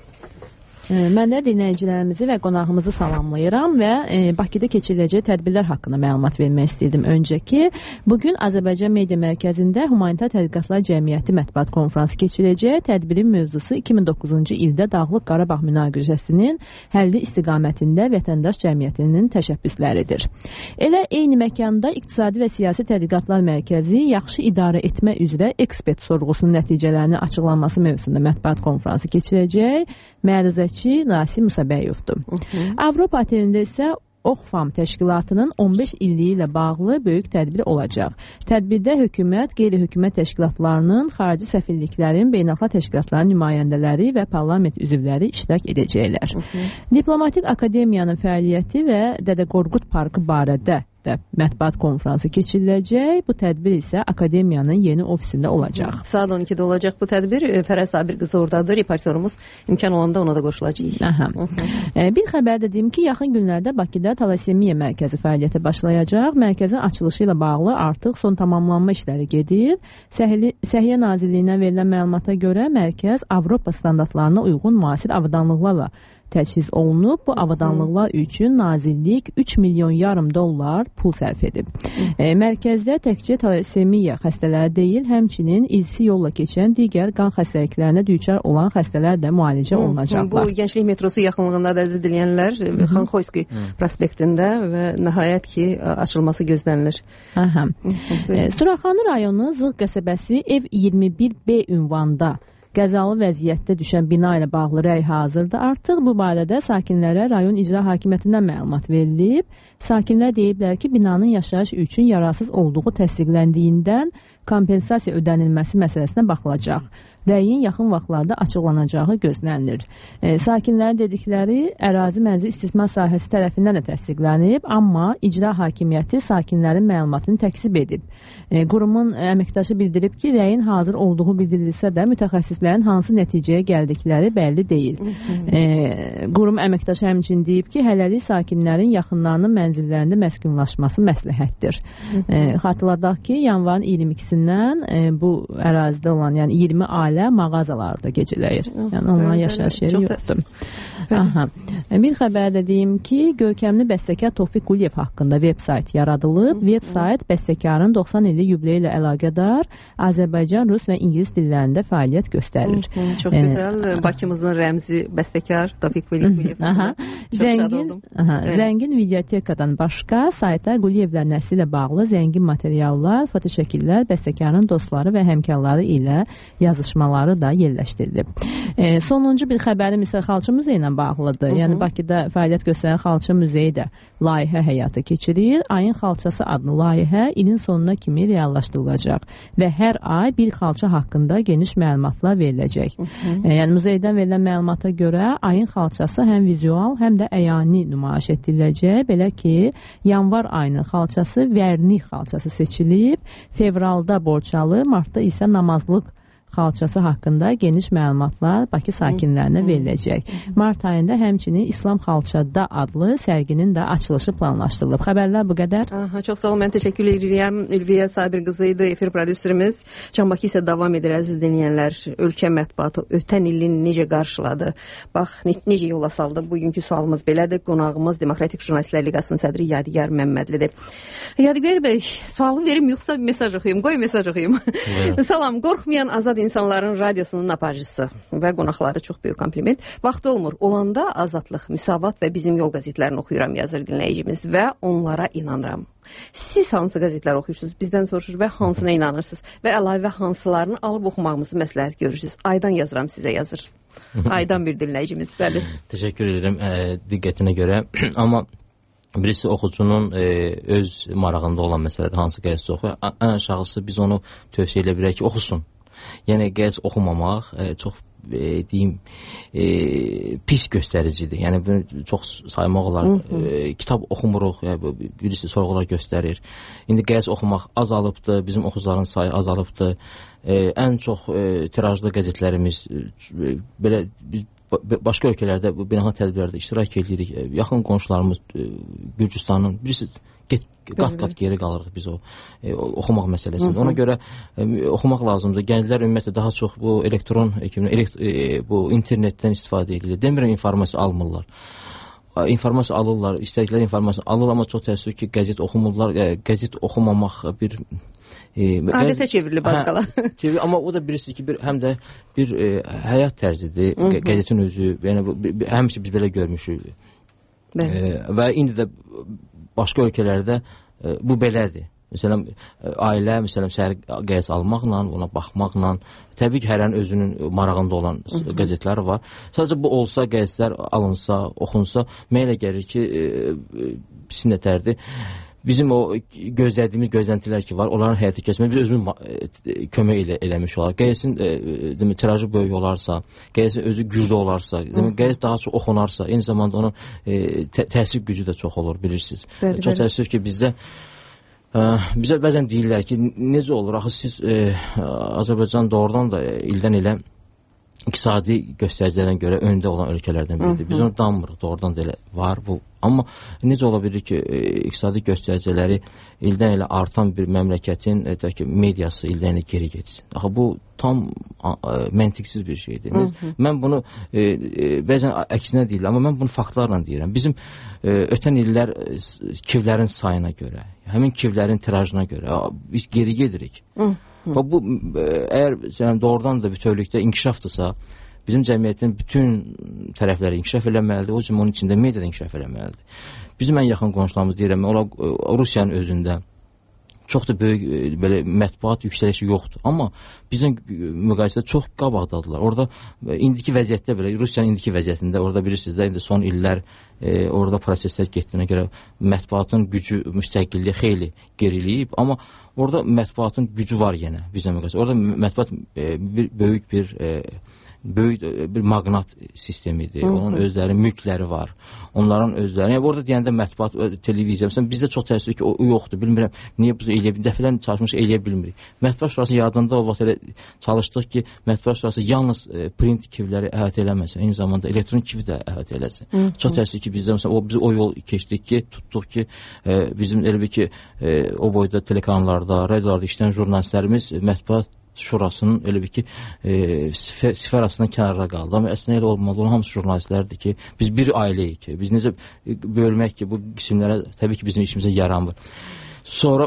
Mən də dinləyicilərimizi və qonağımızı salamlayıram və e, Bakıda keçiriləcək tədbirlər haqqında məlumat vermək istəyirdim. Öncəki, bugün Azərbaycan Media Mərkəzində Humanitar Tədqiqatlar Cəmiyyəti mətbuat konfransı keçiriləcək. Tədbirin mövzusu iki min doqquzuncu ildə Dağlıq Qarabağ münaqişəsinin həlli istiqamətində vətəndaş cəmiyyətinin təşəbbüsləridir. Elə eyni məkanda İqtisadi və Siyasi Tədqiqatlar Mərkəzi yaxşı idarə etmə üzrə ekspert sorğusunun nəticələrinin açıqlanması mövzusunda mətbuat konfransı keçiriləcək. Məruzəçi Nasim Musabəyevdir. Avropa otelində isə Oxfam təşkilatının on beş illiyi ilə bağlı böyük tədbir olacaq. Tədbirdə hökumət, qeyri-hökumət təşkilatlarının, xarici səfirliklərin, beynəlxalq təşkilatların nümayəndələri və parlament üzvləri iştirak edəcəklər. Diplomatik Akademiyanın fəaliyyəti və Dədə Qorqud Parkı barədə də mətbuat konfransı keçiriləcək. Bu tədbir isə Akademiyanın yeni ofisində olacaq. Saat on ikidə olacaq bu tədbir. Fərəz Sabir qızı oradadır. Reportyorumuz imkan olanda ona da qoşulacaq. Aha. Bir xəbər dedim ki, yaxın günlərdə Bakıda Talasemiya mərkəzi fəaliyyətə başlayacaq. Mərkəzin açılışı ilə bağlı artıq son tamamlanma işləri gedir. Səhiyyə Nazirliyindən verilən məlumata görə mərkəz Avropa standartlarına uyğun müasir avadanlıqlarla təchiz olunub. Bu avadanlıqlar üçün nazirlik üç milyon yarım dollar pul sərf edib. E, mərkəzdə təkcə talasemiya xəstələri deyil, həmçinin ilsi yolla keçən digər qan xəstəliklərinə düçar olan xəstələr də müalicə olunacaqlar. Bu Gənclik metrosu yaxınlığında da əziz dinləyənlər, Xanxoyski prospektində və nəhayət ki, açılması gözlənilir. Aha. e, Suraxanı rayonu Zığ qəsəbəsi ev iyirmi bir B ünvanda qəzalı vəziyyətdə düşən bina ilə bağlı rəy hazırdır. Artıq bu barədə sakinlərə rayon icra hakimiyyətindən məlumat verilib. Sakinlər deyiblər ki, binanın yaşayış üçün yararsız olduğu təsdiqləndiyindən kompensasiya ödənilməsi məsələsinə baxılacaq. Rəyin yaxın vaxtlarda açıqlanacağı gözlənilir. E, sakinlərin dedikləri ərazi mənzil istismar sahəsi tərəfindən də təsdiqlənib, amma icra hakimiyyəti sakinlərin məlumatını təksib edib. E, qurumun əməkdaşı bildirib ki, rəyin hazır olduğu bildirilsə də mütəxəssislərin hansı nəticəyə gəldikləri bəlli deyil. E, qurum əməkdaşı həmçinin deyib ki, hələlik sakinlərin yaxınlarının mənzillərində məskunlaşması məsləhətdir. E, xatırladaq ki, yanvarın iyirmi ikisindən e, bu ərazidə olan, yəni iyirmi ailə mağazalarda gecələyir. Yəni onların yaşayış yeri yoxdur. Aha. Bir xəbərdə deyim ki, görkəmli bəstəkar Tofiq Quliyev haqqında veb-sayt yaradılıb. Veb-sayt bəstəkarın doxsan illik yubileyi ilə əlaqədar Azərbaycan, Rus və İngilis dillərində fəaliyyət göstərir. Çox gözəl. Bakımızın rəmzi bəstəkar Tofiq Quliyev. Zəngin, aha, zəngin videotekadan başqa saytda Quliyevlər nəsli ilə bağlı zəngin materiallar, fotoşəkillər, bəstəkarın dostları və həmkarları ilə yazışma da yerləşdirilib. E, sonuncu bir xəbərim isə Xalça Muzeyi ilə bağlıdır. Hı -hı. Yəni Bakıda fəaliyyət göstərən Xalça Muzeyi də layihə həyata keçirir. Ayın xalçası adlı layihə ilin sonuna kimi reallaşdırılacaq və hər ay bir xalça haqqında geniş məlumatlar veriləcək. Hı -hı. E, yəni muzeydən verilən məlumata görə ayın xalçası həm vizual, həm də əyani nümayiş etdiriləcək. Belə ki, yanvar ayının xalçası Vərnik xalçası seçilib, fevralda Borçalı, martda isə Namazlıq xalçası haqqında geniş məlumatlar Bakı sakinlərinə veriləcək. Mart ayında həmçinin İslam Xalçada adlı sərginin də açılışı planlaşdırılıb. Xəbərlər bu qədər. Aha, çox sağ olun, mən təşəkkür edirəm. Ülviyə Sabir qızı idi, efir prodüserimiz. Can Bakı isə davam edir, əziz dinləyənlər. Ölkə mətbuatı ötən ilin necə qarşıladı? Bax, ne necə yola saldı? Bugünkü sualımız belədir. Qonağımız Demokratik Jurnalistlər Liqasının sədri Yadigar Məmmədlidir. Yadigar bəy, sualı verim yoxsa mesaj oxuyum? Qoy mesaj oxuyum. Salam, qorxmayan azad insanların radiosunun aparıcısı və qonaqları çox böyük kompliment. Vaxt olmur. Olanda Azadlıq, Müsavat və Bizim Yol qəzetlərini oxuyuram, yazır dinləyicimiz və onlara inanıram. Siz hansı qəzetlər oxuyursunuz? Bizdən soruşur və hansına inanırsınız? Və əlavə hansılarını alıb oxumağımızı məsləhət görürsünüz? Aydan yazıram sizə, yazır. Aydan bir dinləyicimiz, bəli. Təşəkkür edirəm e, diqqətinə görə. Amma birisi oxucunun e, öz marağında olan məsələdir, hansı qəzet oxuyur. Ən aşağısı biz onu tövsiyə edə bilərik ki, oxusun. Yəni qəzet oxumamaq e, çox e, deyim e, pis göstəricidir. Yəni bunu çox saymaq olar. E, kitab oxumuruq, yəni, birisi sorğular göstərir. İndi qəzet oxumaq azalıbdır, bizim oxucuların sayı azalıbdır. E, ən çox e, tirajlı qəzetlərimiz e, belə biz başqa ölkələrdə bu beynəlxalq tədbirlərdə iştirak edirik. E, yaxın qonşularımız e, Gürcüstanın birisi qat-qat geri qalırıq biz o e, oxumaq məsələsində. Ona görə e, oxumaq lazımdır. Gənclər ümumiyyətlə daha çox bu elektron elekt e, bu internetdən istifadə edirlər. Demirəm informasiya almırlar. İnformasiya alırlar, istədikləri informasiya alırlar, amma çox təəssüf ki, qəzet oxumurlar. E, qəzet oxumamaq bir e, adətə çevrilib az qala. Hə, amma o da birisi ki, bir, həm də bir e, həyat tərzidir. Hı -hı. Qəzetin özü, yəni həmişə biz belə görmüşük. E, və indi də başqa ölkələrdə e, bu belədir. Məsələn, ailə, məsələn, səhər qəzet almaqla, ona baxmaqla, təbii ki, hərənin özünün marağında olan qəzetlər var. Sadəcə bu olsa, qəzetlər alınsa, oxunsa, mənə elə gəlir ki, e, pis nətərdir. Bizim o gözlədiyimiz gözləntilər ki var, onların həyata keçməyə biz özümüz e, kömək elə, eləmiş olar. Qəzetin e, tirajı böyük olarsa, qəzetin özü güclü olarsa, qəzet daha çox oxunarsa, eyni zamanda onun e, tə təsir gücü də çox olur, bilirsiniz. Bəli, çox təəssüf ki, bizdə ə, bizə bəzən deyirlər ki, necə olur, axı siz e, Azərbaycan doğrudan da ildən ilə iqtisadi göstəricilərə görə öndə olan ölkələrdən biridir. Biz onu danmırıq, doğrudan da elə var bu. Amma necə ola bilir ki, e, iqtisadi göstəriciləri ildən ilə artan bir məmləkətin e, ki, mediası ildən ilə geri geçsin. Axı bu tam e, məntiqsiz bir şeydir. Hı -hı. Mən bunu e, e, bəzən əksinə deyirəm, amma mən bunu faktlarla deyirəm. Bizim e, ötən illər e, kivlərin sayına görə, həmin kivlərin tirajına görə biz geri gedirik. Hı -hı. Və bu əgər yəni, doğrudan da bütövlükdə inkişafdırsa, bizim cəmiyyətin bütün tərəfləri inkişaf eləməlidir, o zaman onun içində media da inkişaf eləməlidir. Bizim ən yaxın qonşularımız deyirəm, ola Rusiyanın özündə çox da böyük belə mətbuat yüksəlişi yoxdur. Amma bizim müqayisədə çox qabaqdadılar. Orada indiki vəziyyətdə belə, Rusiyanın indiki vəziyyətində, orada bilirsiniz də, indi son illər e, orada proseslər getdiyinə görə mətbuatın gücü, müstəqilliyi xeyli geriləyib, amma orada mətbuatın gücü var yenə bizə müqayisədə. Orada mətbuat e, bir böyük bir e, böyük bir maqnat sistemidir. Hı -hı. Onun özləri, mülkləri var. Onların özləri. Yəni orada deyəndə mətbuat, televiziya, məsələn bizdə çox təəssüf ki, o, o yoxdur. Bilmirəm niyə bu eləyə bilmirik. Dəfələrlə çalışmış eləyə bilmirik. Mətbuat Şurası yadında o vaxt elə çalışdıq ki, Mətbuat Şurası yalnız e, print kivləri əhatə eləməsin, eyni zamanda elektron kivi də əhatə eləsin. Hı -hı. Çox təəssüf ki, bizdə məsələn o biz o yol keçdik ki, tutduq ki, e, bizim elə bir ki, e, o boyda telekanallarda, radiolarda işləyən jurnalistlərimiz Mətbuat Şurasının elə bir ki, e, sferasından kənarda qaldı. Amma əslində elə olmalı. Onun hamısı jurnalistlərdir ki, biz bir ailəyik ki, biz necə bölmək ki, bu qismlərə təbii ki, bizim işimizə yaranmır. Sonra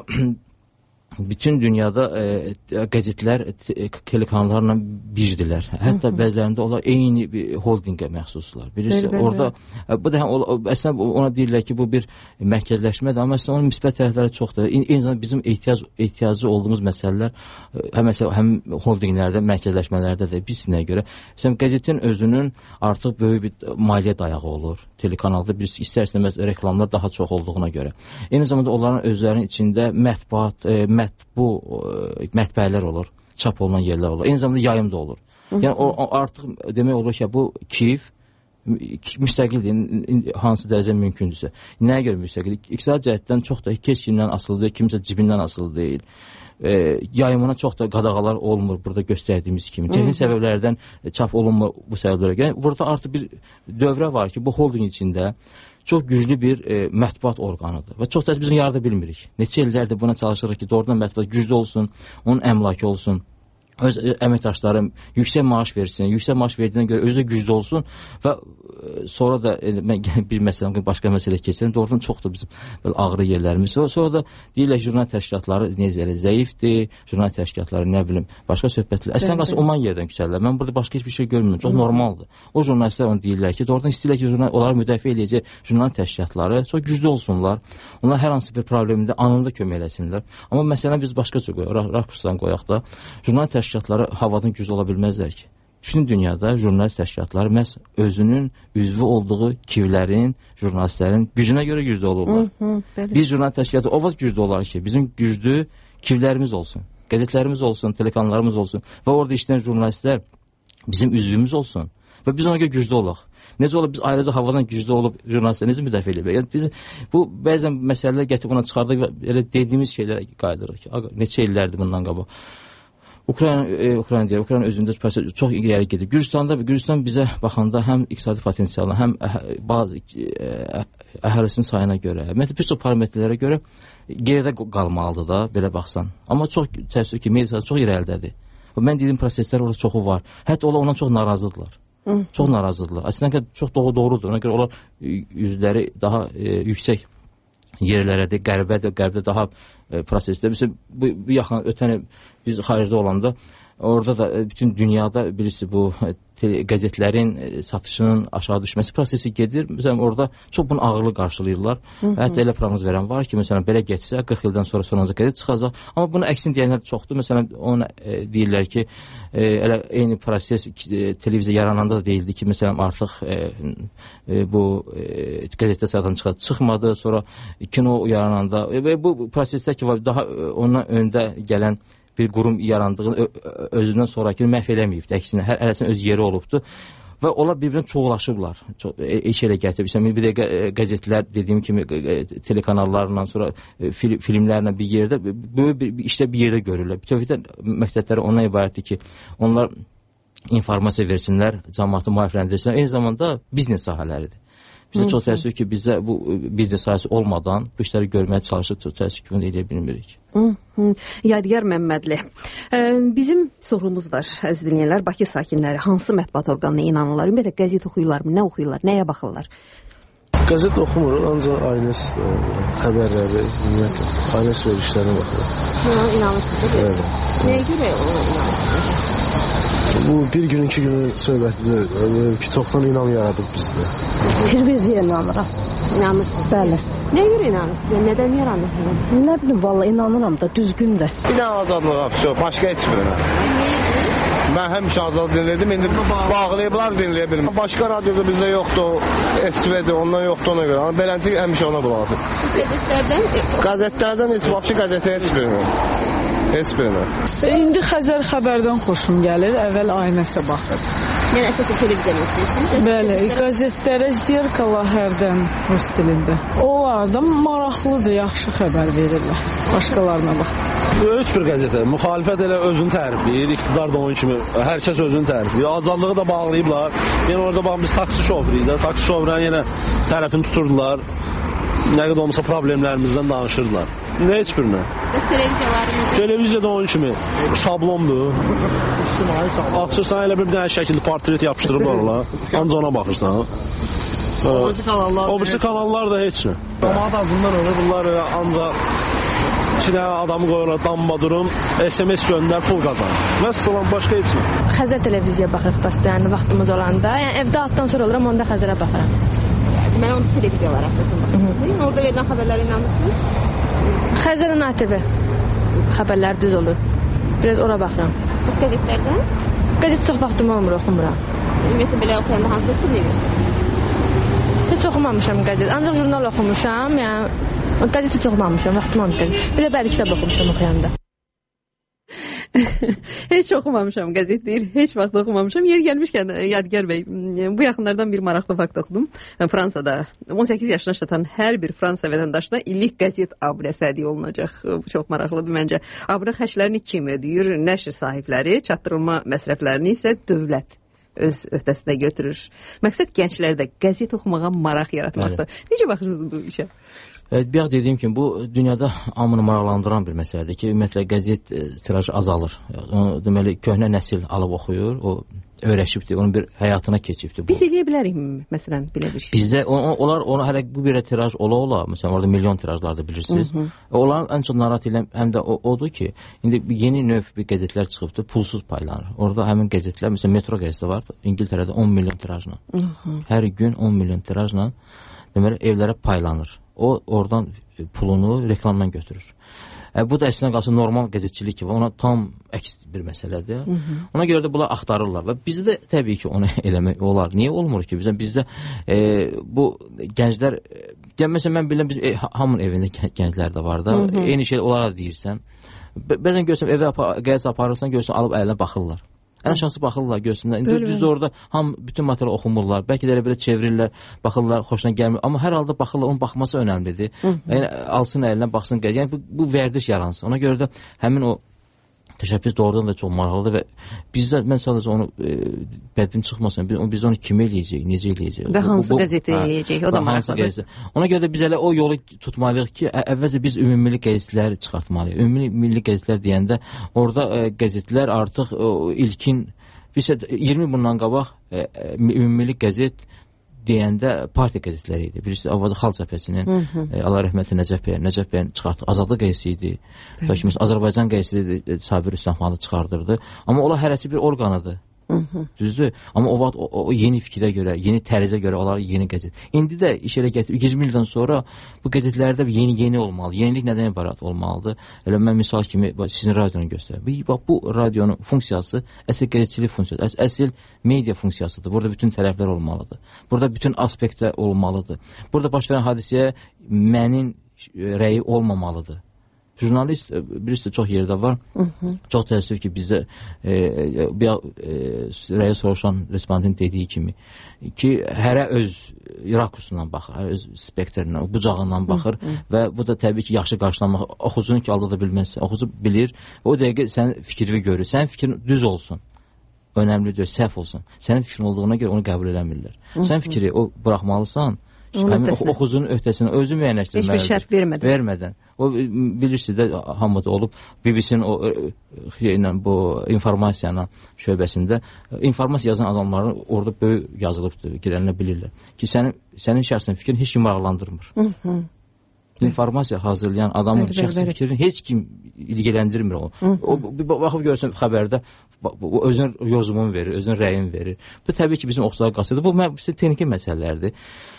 bütün dünyada e, qəzetlər e, telekanallarla birdirlər. Hətta bəzilərində onlar eyni bir holdingə məxsuslar. Bilirsiniz, orada e, bu da həm, o, əslində ona deyirlər ki, bu bir mərkəzləşmədir, amma əslində onun müsbət tərəfləri çoxdur. Eyni zamanda bizim ehtiyac ehtiyacı olduğumuz məsələlər həm məsələ həm holdinglərdə, mərkəzləşmələrdə də bizinə görə. Məsələn, qəzetin özünün artıq böyük bir maliyyə dayağı olur. Telekanalda bir istər-istəməz reklamlar daha çox olduğuna görə. Eyni zamanda onların özlərinin içində mətbuat, e, mətbu, e, mətbəələr olur, çap olunan yerlər olur. Eyni zamanda yayım da olur. Hı -hı. Yəni o, o artıq demək olur ki, bu Kiyev müstəqildir, hansı dərəcə mümkündürsə. Nəyə görə müstəqil? İqtisadi cəhətdən çox da heç kimdən asılı deyil, kimsə cibindən asılı deyil. E, yayımına çox da qadağalar olmur burada göstərdiyimiz kimi. Texnik səbəblərdən çap olunmur bu səbəblərə. Yəni burada artıq bir dövrə var ki, bu holding içində çox güclü bir e, mətbuat orqanıdır və çox da biz bunu yarada bilmirik. Neçə illərdir buna çalışırıq ki, doğrudan mətbuat güclü olsun, onun əmlakı olsun, öz əməkdaşları yüksək maaş versin, yüksək maaş verdiyinə görə özü də güclü olsun və e, sonra da e, mən bir məsələ, başqa məsələ keçirəm, doğrudan çoxdur bizim belə ağrı yerlərimiz. Sonra, sonra da deyirlər jurnal təşkilatları necə elə zəifdir, jurnal təşkilatları nə bilim, başqa söhbətlər. Əslən qalsa uman yerdən yüksəlirlər. Mən burada başqa heç bir şey görmürəm. Çox normaldır. O jurnalistlər onu deyirlər ki, doğrudan istəyirlər ki, jurnal, onları müdafiə edəcək jurnal təşkilatları çox güclü olsunlar. Onlar hər hansı bir problemdə anında kömək eləsinlər. Amma məsələn biz başqa cür qoyaq, rakursdan qoyaq da, jurnal təşkilatları havadan güclü ola bilməzlər ki. Bütün dünyada jurnalist təşkilatları məhz özünün üzvü olduğu kivlərin, jurnalistlərin gücünə görə güclü olurlar. Hı -hı, biz jurnalist təşkilatı o vaxt güclü olar ki, bizim güclü kivlərimiz olsun, qəzetlərimiz olsun, telekanallarımız olsun və orada işləyən jurnalistlər bizim üzvümüz olsun və biz ona görə güclü olaq. Necə olub biz ayrıca havadan güclü olub jurnalistlər necə müdafiə edilir? Yəni biz bu bəzən məsələlər gətirib ona çıxardıq və elə dediyimiz şeylərə qayıdırıq ki, neçə illərdir bundan qabaq. Ukrayna, e, Ukrayna deyir, Ukrayna özündə çox irəli gedir. Gürcüstanda, Gürcüstan bizə baxanda həm iqtisadi potensialına, həm bazı əhalisinin sayına görə, ümumiyyətlə bir çox parametrlərə görə geridə qalmalıdır da, belə baxsan. Amma çox təəssüf ki, mediası çox irəlidədir. Və mən dediyim proseslər orada çoxu var. Hətta onlar ondan çox narazıdırlar. Hı. Çox narazıdırlar. Əslində çox doğru doğrudur. Ona görə onlar üzləri daha e, yüksək yerlərədir, qərbədir, qərbdə daha e, prosesdə. Mesela bu, bu yaxın ötən biz xaricdə olanda orada da bütün dünyada birisi bu tele, qəzetlərin e, satışının aşağı düşməsi prosesi gedir. Məsələn orada çox bunu ağırlı qarşılayırlar. Hı -hı. Hətta elə proqnoz verən var ki, məsələn belə getsə qırx ildən sonra sonuncu qəzet çıxacaq. Amma bunu əksin deyənlər çoxdur. Məsələn ona e, deyirlər ki, e, elə eyni proses e, televiziya yarananda da deyildi ki, məsələn artıq e, e, bu e, qəzetdə satan çıxar çıxmadı. Sonra kino yarananda və e, bu prosesdə ki daha e, ondan öndə gələn bir qurum yarandığını özündən sonrakı məhv eləməyibdir. Əksinə, hər ələsin öz yeri olubdur. Və onlar bir-birinə çoğulaşıblar. Çox, eş elə gətirib. Bir də qəzetlər dediyim kimi telekanallarla, sonra fil, filmlərlə bir yerdə, böyük bir, işdə bir yerdə görürlər. Bütövlükdə məqsədləri ondan ibarətdir ki, onlar informasiya versinlər, cəmaatı maarifləndirsinlər. Eyni zamanda biznes sahələridir. Bizdə çox təəssüf ki, bizdə bu biznes sahəsi olmadan bu işləri görməyə çalışıb, çox təəssüf ki, bunu edə bilmirik. Yadigar Məmmədli, bizim sorumuz var, əziz dinləyənlər, Bakı sakinləri hansı mətbuat orqanına inanırlar? Ümumiyyətlə, qəzet oxuyurlar mı, nə oxuyurlar, nəyə baxırlar? Qəzet oxumuruq, ancaq aynes xəbərləri, ümumiyyətlə, aynes verilişlərinə baxırıq. İnanırsınız, evet. Nəyə görə ona inanırsınız? Bu bir gün, iki günün söhbətidir ki, çoxdan inam yaradıb bizdə. Televiziya inanıram. İnanırsınız? Bəli. Nəyə görə inanırsınız? Nədən yaranır? Nə bilim, valla inanıram da, düzgündür. Bir də azadlıq hapsi, başqa heç birinə. Mən həmişə azad dinlirdim, indi bağlayıblar dinləyə bilməm. Başqa radioda bizdə yoxdur, S V-dir, ondan yoxdur ona görə. Beləncə həmişə ona qulaq asır. Qəzetlərdən? Qəzetlərdən heç vapşı qəzetə heç birinə. Heç birinə. İndi Xəzər xəbərdən xoşum gəlir, əvvəl aynəsə baxırdım. Yəni əsasən televiziyanı istəyirsiniz? Bəli, qəzetlərə Zerkala hərdən rus dilində. Onlar da maraqlıdır, yaxşı xəbər verirlər. Başqalarına bax. Heç bir qəzetə müxalifət elə özünü tərifləyir, iqtidar da onun kimi, hər kəs özünü tərifləyir. Azadlığı da bağlayıblar. Yəni orada bax biz taksi şoförüyük də, taksi şoförünün yenə tərəfini tuturdular. Nə qədər olmasa problemlərimizdən danışırdılar. Nə heç birinə? Bəs televiziyalar necə? Televiziyada onun kimi şablondur. Açırsan elə bir dənə şəkildə portret yapışdırıblar ola. Ancaq ona baxırsan. Obrisi kanallar. Obrisi kanallar da heç nə. Cəmaət azından olur. Bunlar ancaq iki dənə adamı qoyurlar, damba durum, S M S göndər, pul qazan. Vəssalam, başqa heç nə. Xəzər televiziyaya baxırıq da, yəni vaxtımız olanda. Yəni evdə altdan sonra oluram, onda Xəzərə baxıram. Mən onu televiziyalara əsasın baxıram. Orada verilən xəbərlərə inanırsınız? Xəzərin A T V xəbərlər düz olur. Biraz ora baxıram. Bu qəzetlərdən? Qəzet çox vaxtım olmur, oxumuram. Ümumiyyətlə belə oxuyanda hansı fikir verirsiniz? Heç oxumamışam qəzet. Ancaq jurnal oxumuşam, yəni qəzeti çox oxumamışam, vaxtım olmur. Bir də bəli kitab oxumuşam oxuyanda. Heç oxumamışam qəzet deyir, heç vaxt oxumamışam. Yer gəlmişkən Yadigar bəy, bu yaxınlardan bir maraqlı fakt oxudum. Fransada on səkkiz yaşına çatan hər bir Fransa vətəndaşına illik qəzet abunəsi hədiyyə olunacaq. Bu çox maraqlıdır məncə. Abunə xərclərini kim ödəyir? Nəşr sahibləri, çatdırılma məsrəflərini isə dövlət öz öhdəsində götürür. Məqsəd gənclərdə qəzet oxumağa maraq yaratmaqdır. Necə baxırsınız bu işə? Evet, bir dediyim kimi, bu dünyada hamını maraqlandıran bir məsələdir ki, ümumiyyətlə qəzet e, tirajı azalır. Onu deməli köhnə nəsil alıb oxuyur, o öyrəşibdir, onun bir həyatına keçibdir bu. Biz eləyə bilərik mi, məsələn, belə bir şey? Bizdə on, onlar ona hələ bu bir tiraj ola ola, məsələn, orada milyon tirajlarda bilirsiniz. Hı -hı. Onların ən çox narahat edən həm də o, odur ki, indi yeni növ bir qəzetlər çıxıbdır, pulsuz paylanır. Orada həmin qəzetlər, məsələn, Metro qəzeti var, İngiltərədə on milyon tirajla. Hı -hı. Hər gün on milyon tirajla deməli evlərə paylanır. O oradan pulunu reklamdan götürür. E, bu da əslində qalsa normal qəzetçilik ki, ona tam əks bir məsələdir. Hı -hı. Ona görə də bunlar axtarırlar və bizdə də təbii ki, onu eləmək olar. Niyə olmur ki? Bizdə bizdə e, bu gənclər, yəni məsələn mən bilirəm biz e, hamının evində gənclər də var da. Hı -hı. Eyni şey onlara deyirsən. Bəzən görsən evə qəzet aparırsan, görsən alıb əlinə baxırlar. Ən aşağısı baxırlar, görsünlər. İndi düz orada ham bütün material oxumurlar. Bəlkə də elə belə çevirirlər, baxırlar, xoşuna gəlmir. Amma hər halda baxırlar, onun baxması önəmlidir. Hı -hı. Yəni alsın əlindən, baxsın gəl. Yəni bu, bu vərdiş yaransın. Ona görə də həmin o təşəbbüs doğrudan da çox maraqlıdır və bizdə mən sadəcə onu e, bədbin çıxmasın. Biz, biz onu kim eləyəcək, necə eləyəcək? Və hansı qəzetə eləyəcək? O da maraqlıdır. Ona görə də biz elə o yolu tutmalıyıq ki, əvvəlcə biz ümumilli qəzetləri çıxartmalıyıq. Ümumilli qəzetlər deyəndə orada e, qəzetlər artıq o, ilkin biz iyirmi bundan qabaq e, ümumilli qəzet deyəndə partiya qəzetləri idi. Birisi Avada Xalq Cəbhəsinin, e, Allah rəhməti Nəcəf bəy, Nəcəf bəyin çıxartdı. Azadlıq qəzeti idi. Kimi Azərbaycan qəzeti Sabir Rüstəmxanlı çıxardırdı. Amma onlar hərəsi bir orqanıdır. Hı -hı. Düzdür? Amma o vaxt o, o yeni fikrə görə, yeni tərizə görə onlar yeni qəzet. İndi də iş elə gətirib iyirmi ildən sonra bu qəzetlərdə yeni-yeni olmalı. Yenilik nədən ibarət olmalıdır? Elə mən misal kimi bax, sizin radionu göstərirəm. Bax bu radionun funksiyası əsl qəzetçilik funksiyası, əs əsl media funksiyasıdır. Burada bütün tərəflər olmalıdır. Burada bütün aspektlər olmalıdır. Burada baş verən hadisəyə mənin rəyi olmamalıdır. Jurnalist birisi çox yerdə var. Hı -hı. Çox təəssüf ki, bizdə e, bir e, rəyə soruşan respondentin dediyi kimi ki, hərə öz rakursundan baxır, öz spektrindən, bucağından baxır. Hı -hı. Və bu da təbii ki, yaxşı qarşılanmaq, oxucunu ki, aldada bilməzsə, oxucu bilir, o dəqiqə sənin fikrini görür, sənin fikrin düz olsun. önəmlidir, səhv olsun. Sənin fikrin olduğuna görə onu qəbul eləmirlər. Sən fikri o buraxmalısan. Həmin oxucunun öhdəsindən özü müəyyənləşdirməlidir. Heç bir şərh vermədən. Vermədən. O bilirsiniz də hamıda olub B B C-nin o ilə bu informasiyanın şöbəsində informasiya yazan adamların orada böyük yazılıbdır, girənlər bilirlər ki, sənin sənin şəxsin fikrin heç kim maraqlandırmır. İnformasiya hazırlayan adamın şəxsi fikrini heç kim ilgiləndirmir o. O baxıb görsən xəbərdə özünün yozumunu verir, özünün rəyini verir. Bu təbii ki, bizim oxuculara qasıdır. Bu texniki məsələlərdir.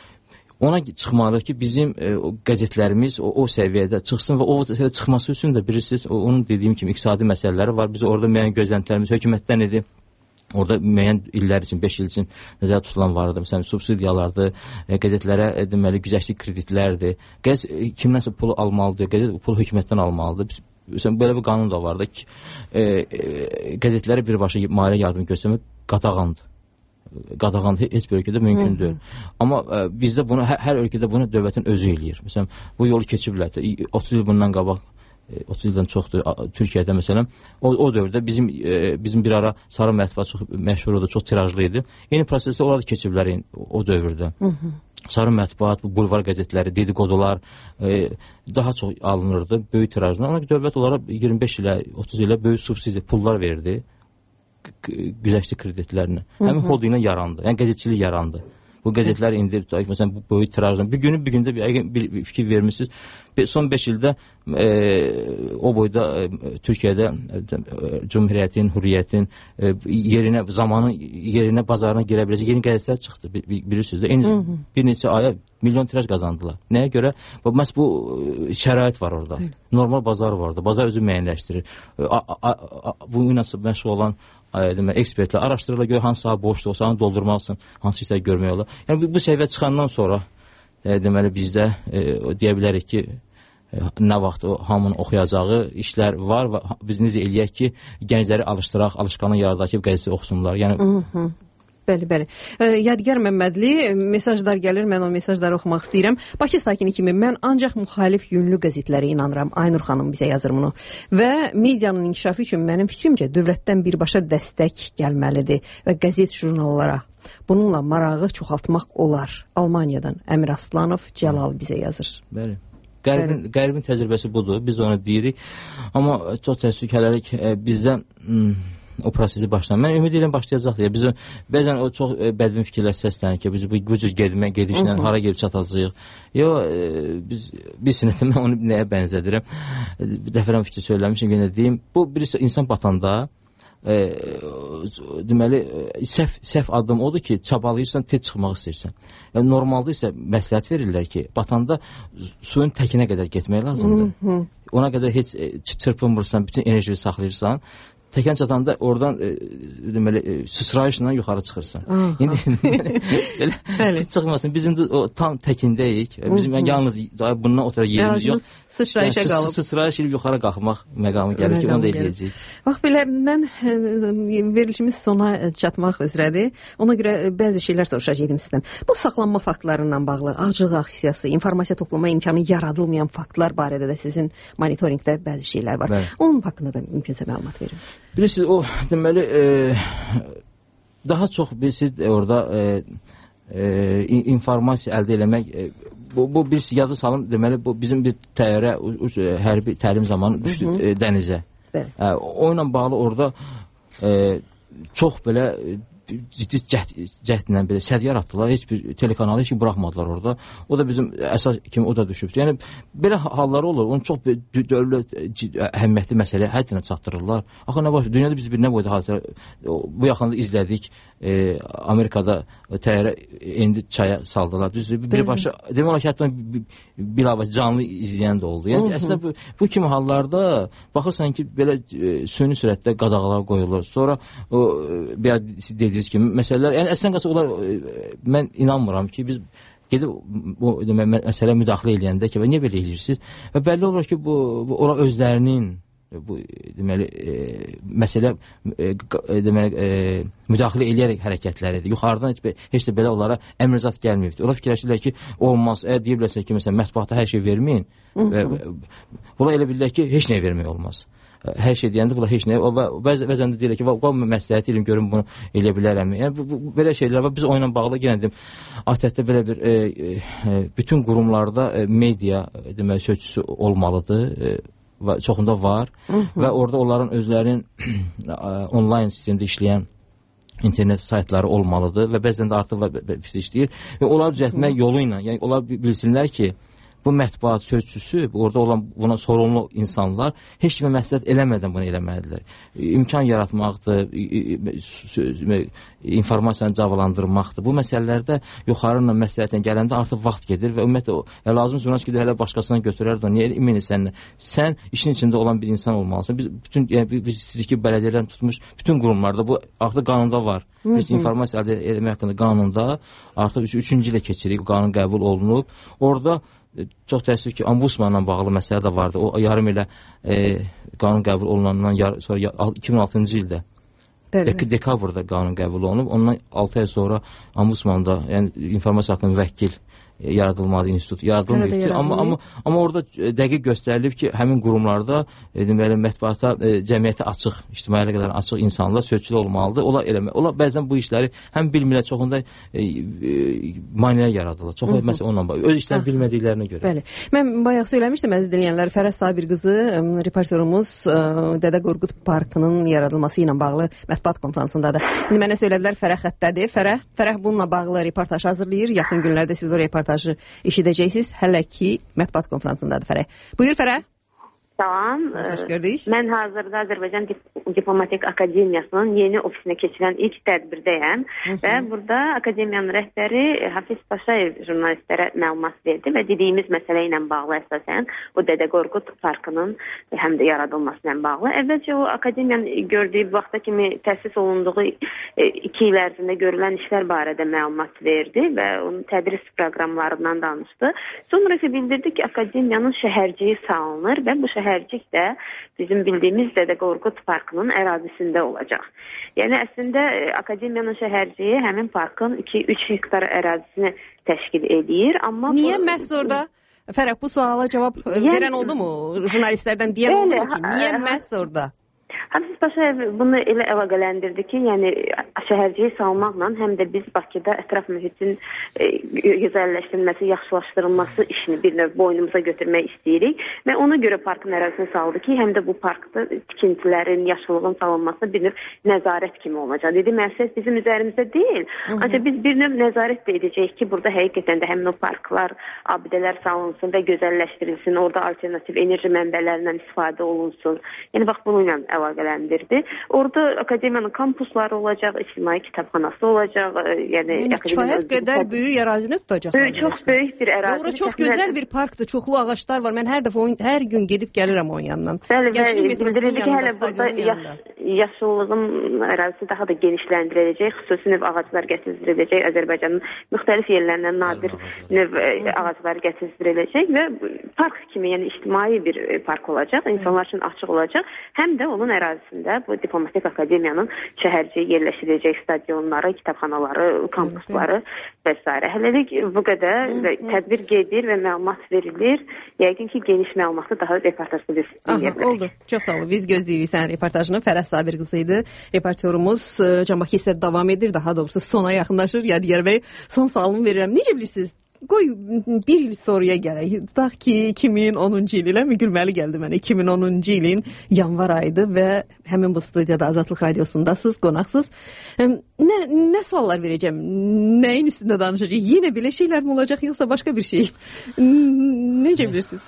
Ona çıxmalıyıq ki, bizim e, o qəzetlərimiz o, o səviyyədə çıxsın və o səviyyədə çıxması üçün də bilirsiniz, o, onun dediyim kimi iqtisadi məsələləri var. Biz orada müəyyən gözləntilərimiz hökumətdən idi. Orada müəyyən illər üçün, beş il üçün nəzərdə tutulan vardı. Məsələn, subsidiyalardır, e, qəzetlərə e, deməli güzəştli kreditlərdir. Qəzet e, kimdənsə pulu almalıdır, qəzet pulu hökumətdən almalıdır. Məsələn, belə bir qanun da vardı ki, e, e, qəzetlərə birbaşa maliyyə yardımı göstərmək qadağandır. Qadağan heç bir ölkədə mümkün deyil. Amma ə, bizdə bunu hər, hər ölkədə bunu dövlətin özü eləyir. Məsələn, bu yolu keçiblər. otuz il bundan qabaq, otuz ildən çoxdur Türkiyədə məsələn, o, o dövrdə bizim e, bizim bir ara sarı mətbuat çox məşhur oldu, çox tirajlı idi. Eyni prosesdə orada keçiblər o dövrdə. Hı -hı. Sarı mətbuat, bu bulvar qəzetləri, dedikodular e, daha çox alınırdı, böyük tirajla. Ona dövlət olaraq iyirmi beş ilə otuz ilə böyük subsidiya pullar verdi. Güzəştli kreditlərini. Həmin holdinqlə yarandı. Yəni qəzetçilik yarandı. Bu qəzetlər indi məsələn bu böyük tirajdan bir günü bir gündə bir, bir, bir fikir vermisiniz. Son beş ildə e, o boyda e, Türkiyədə e, Cümhuriyyətin, Hürriyyətin e, yerinə, zamanın yerinə, bazarına girə biləcək yeni qəzetlər çıxdı. Bil, bilirsiniz də. Eyni, bir neçə aya milyon tiraj qazandılar. Nəyə görə? Məhz bu e, şərait var orada. Hı. Normal bazar var orada. Bazar özü müəyyənləşdirir. A, a, a, bu ilə məşğul olan demək, ekspertlər araşdırırlar, görə hansı saha boşdur, o sahanı doldurmaq üçün hansı işlər görmək olar. Yəni bu, bu səviyyə çıxandan sonra e, deməli bizdə e, deyə bilərik ki, e, nə vaxt o hamının oxuyacağı işlər var və biz necə eləyək ki, gəncləri alışdıraq, alışqanlıq yaradaq ki, qəzetçi oxusunlar. Yəni Hı -hı. Bəli, bəli. E, Yadigar Məmmədli, mesajlar gəlir, mən o mesajları oxumaq istəyirəm. Bakı sakini kimi mən ancaq müxalif yönlü qəzetlərə inanıram. Aynur xanım bizə yazır bunu. Və medianın inkişafı üçün mənim fikrimcə dövlətdən birbaşa dəstək gəlməlidir və qəzet jurnallara bununla marağı çoxaltmaq olar. Almaniyadan Əmir Aslanov, Cəlal bizə yazır. Bəli. Qərbin, qərbin təcrübəsi budur, biz onu deyirik. Amma çox təəssüf ki, hələlik e, bizdə hmm, o prosesi başlayır. Mən ümid edirəm başlayacaq deyə. Biz bəzən o çox e, bədbin fikirlər səslənir ki, biz bu, bu cür gedmə, gedişlə hara gelib çatacağıq. Yox, e, biz bir sinətdə mən onu nəyə bənzədirəm. Bir dəfə fikir söyləmişim, yenə deyim. Bu birisi insan batanda e, deməli səhv səhv addım odur ki, çabalayırsan, tez çıxmaq istəyirsən. Yəni normalda isə məsləhət verirlər ki, batanda suyun təkinə qədər getmək lazımdır. Hı -hı. Ona qədər heç e, çırpınmırsan, bütün enerjini saxlayırsan. Təkən çatanda oradan e, deməli e, sıçrayışla yuxarı çıxırsan. İndi belə çıxmasın. Bizim də o tam təkindəyik. Bizim yəni, yalnız bundan o tərəf yerimiz yox. Sıçrayışa yəni, qalıb. Sıçrayış ilə yuxarı qalxmaq məqamı gəlir ki, onu da eləyəcəyik. Bax belə mən verilişimiz sona çatmaq üzrədir. Ona görə bəzi şeylər soruşacağam sizdən. Bu saxlanma faktlarından bağlı acıq aksiyası, informasiya toplama imkanı yaradılmayan faktlar barədə də sizin monitorinqdə bəzi şeylər var. Bəli. Onun haqqında da mümkünsə məlumat verin. Bilirsiniz, o deməli e, daha çox bilirsiniz orada e, e, informasiya əldə eləmək e, bu, bu bir yazı salım deməli bu bizim bir təyyarə hərbi təlim zamanı düşdü Hı -hı. e, dənizə. E, o ilə bağlı orada e, çox belə ciddi cəhd, cəhdlə belə səd yaratdılar. Heç bir telekanalı heç ki buraxmadılar orada. O da bizim əsas kimi o da düşübdür. Yəni belə hallar olur. Onu çox dövlət əhəmiyyətli məsələ həddinə çatdırırlar. Axı nə baş? Dünyada biz bir nə boyda hadisələr bu yaxında izlədik. E, Amerikada təyyarə indi çaya saldılar. Düzdür. Birbaşa demək olar ki, hətta bilavasitə canlı izləyən də oldu. Yəni əslində bu, bu kimi hallarda baxırsan ki, belə e, süni sürətdə qadağalar qoyulur. Sonra o bir dediyiniz kimi məsələlər, yəni əslən qalsa onlar e, mən inanmıram ki, biz gedib bu demək məsələ müdaxilə eləyəndə ki, niyə belə eləyirsiniz? Və bəlli olur ki, bu, bu onlar özlərinin bu deməli e, məsələ e, deməli e, müdaxilə eləyərək hərəkətləridir. Yuxarıdan heç, heç də belə onlara əmrizat gəlməyibdir. Onlar fikirləşirlər ki, olmaz. Əgər deyə bilərsə ki, məsələn, mətbuata hər şey verməyin. Və, bunlar elə bilirlər ki, heç nə vermək olmaz. hər şey deyəndə bu da heç nə. Bəz, bəzən də deyirlər ki, "Qoy məsləhət edin, görün bunu eləyə bilərəmmi?" Yəni bu, bu belə şeylər var. Biz oyunla bağlı yenə deyim, adətdə belə bir e, e, bütün qurumlarda e, media demək sözçüsü olmalıdır. E, və çoxunda var. Hı -hı. Və orada onların özlərinin onlayn sistemdə işləyən internet saytları olmalıdır və bəzən də artıq və pis işləyir. Və onları düzəltmək yolu ilə, yəni onlar bilsinlər ki, bu mətbuat sözçüsü, orada olan buna sorumlu insanlar heç kimə məsləhət eləmədən bunu eləməlidirlər. İmkan yaratmaqdır, informasiyanı cavablandırmaqdır. Bu məsələlərdə yuxarı məsləhətlə gələndə artıq vaxt gedir və ümumiyyətlə lazım jurnalist gedir, hələ başqasından götürər də, niyə ümini səninlə? Sən işin içində olan bir insan olmalısan. Biz bütün, yəni biz istəyirik ki, bələdiyyədən tutmuş bütün qurumlarda bu artıq qanunda var. Biz informasiya əldə etmək haqqında qanunda artıq üçüncü ilə keçirik, qanun qəbul olunub. Orada çox təəssüf ki, ombudsmanla bağlı məsələ də vardı. O yarım ilə e, qanun qəbul olunandan sonra iki min altıncı ildə dek dekabrda qanun qəbul olunub. Ondan altı ay sonra ombudsmanda, yəni informasiya haqqında müvəkkil yaradılmalı institut yaradılmayıb. Amma amma amma orada dəqiq göstərilib ki, həmin qurumlarda e, deməli mətbuata, e, cəmiyyətə açıq, ictimaiyyətə qədər açıq insanlar sözçülər olmalıdır. Onlar eləmə. Onlar bəzən bu işləri həm bilmirlər, çoxunda e, e, maneə yaradılır. Çox məsələ onunla bağlı. Öz işlərini bilmədiklərinə görə. Bəli. Mən bayaq söyləmişdim əziz dinləyənlər, Fərəh Sabir qızı reporterimiz Dədə Qorqud Parkının yaradılması ilə bağlı mətbuat konfransındadır. İndi mənə söylədilər Fərəh xəttədir. Fərəh, Fərəh bununla bağlı reportaj hazırlayır. Yaxın günlərdə siz o reportajı eşidəcəksiniz. Hələ ki mətbuat konfransındadır Fərəh. Buyur Fərəh. Salam. Hoş gördük. Mən hazırda Azərbaycan Diplomatik Akademiyasının yeni ofisinə keçirilən ilk tədbirdəyəm və burada akademiyanın rəhbəri Hafiz Paşayev jurnalistlərə məlumat verdi və dediyimiz məsələ ilə bağlı əsasən o Dədə Qorqud Parkının həm də yaradılması ilə bağlı. Əvvəlcə o akademiyanın gördüyü bu vaxta kimi təsis olunduğu iki il ərzində görülən işlər barədə məlumat verdi və onun tədris proqramlarından danışdı. Sonra isə bildirdi ki, akademiyanın şəhərciyi salınır və bu şəhərcik də bizim bildiyimiz Dədə Qorqud Parkının ərazisində olacaq. Yəni əslində akademiyanın şəhərciyi həmin parkın iki üç hektar ərazisini təşkil edir. Amma niyə məhz orada? Fərəh, bu suala cavab yəni, verən oldu mu? Jurnalistlərdən deyən oldu mu ki, niyə məhz orada? Hafiz Paşayev bunu elə əlaqələndirdi ki, yəni şəhərciyi salmaqla həm də biz Bakıda ətraf mühitin e, gözəlləşdirilməsi, yaxşılaşdırılması işini bir növ boynumuza götürmək istəyirik və ona görə parkın ərazisini saldı ki, həm də bu parkda tikintilərin, yaşıllığın salınması bir növ nəzarət kimi olacaq. Dedi, məqsəd bizim üzərimizdə deyil. Ancaq biz bir növ nəzarət də edəcəyik ki, burada həqiqətən də həmin o parklar, abidələr salınsın və gözəlləşdirilsin, orada alternativ enerji mənbələrindən istifadə olunsun. Yəni bax bununla əlaqələndirdi. Orada akademiyanın kampusları olacaq, ictimai kitabxanası olacaq. Yəni, yəni kifayət qədər böyük ərazini tutacaq. Böyük, çox böyük bir ərazi. Orada çox gözəl bir parkdır, çoxlu ağaclar var. Mən hər dəfə on, hər gün gedib gəlirəm onun yanından. Bəli, bəli, bildirildi ki, hələ burada yaş, yaşıllığın ərazisi daha da genişləndiriləcək, xüsusi növ ağaclar gətiriləcək, Azərbaycanın müxtəlif yerlərindən nadir növ ağaclar gətiriləcək və park kimi, yəni ictimai bir park olacaq, insanlar üçün açıq olacaq. Həm də onun ərazisində bu Diplomatik Akademiyanın şəhərciyi yerləşdiriləcək stadionları, kitabxanaları, kampusları və s. Hələlik bu qədər tədbir gedir və məlumat verilir. Yəqin ki, geniş məlumatı daha reportajda biz dinləyirik. Oldu. Çox sağ olun. Biz gözləyirik sənin reportajını. Fərəh Sabir qızı idi. Reportörümüz Can Bakı isə davam edir. Daha doğrusu sona yaxınlaşır. Yadigar bəy, son sualımı verirəm. Necə bilirsiniz? Qoy bir il sonraya gələk. Tutaq ki, iki min onuncu il ilə mi gülməli gəldi mənə. iki min onuncu ilin yanvar ayıdır və həmin bu studiyada Azadlıq Radiosundasınız, qonaqsınız. Nə, nə suallar verəcəm? Nəyin üstündə danışacaq? Yenə belə şeylər mi olacaq, yoxsa başqa bir şey? Necə bilirsiniz?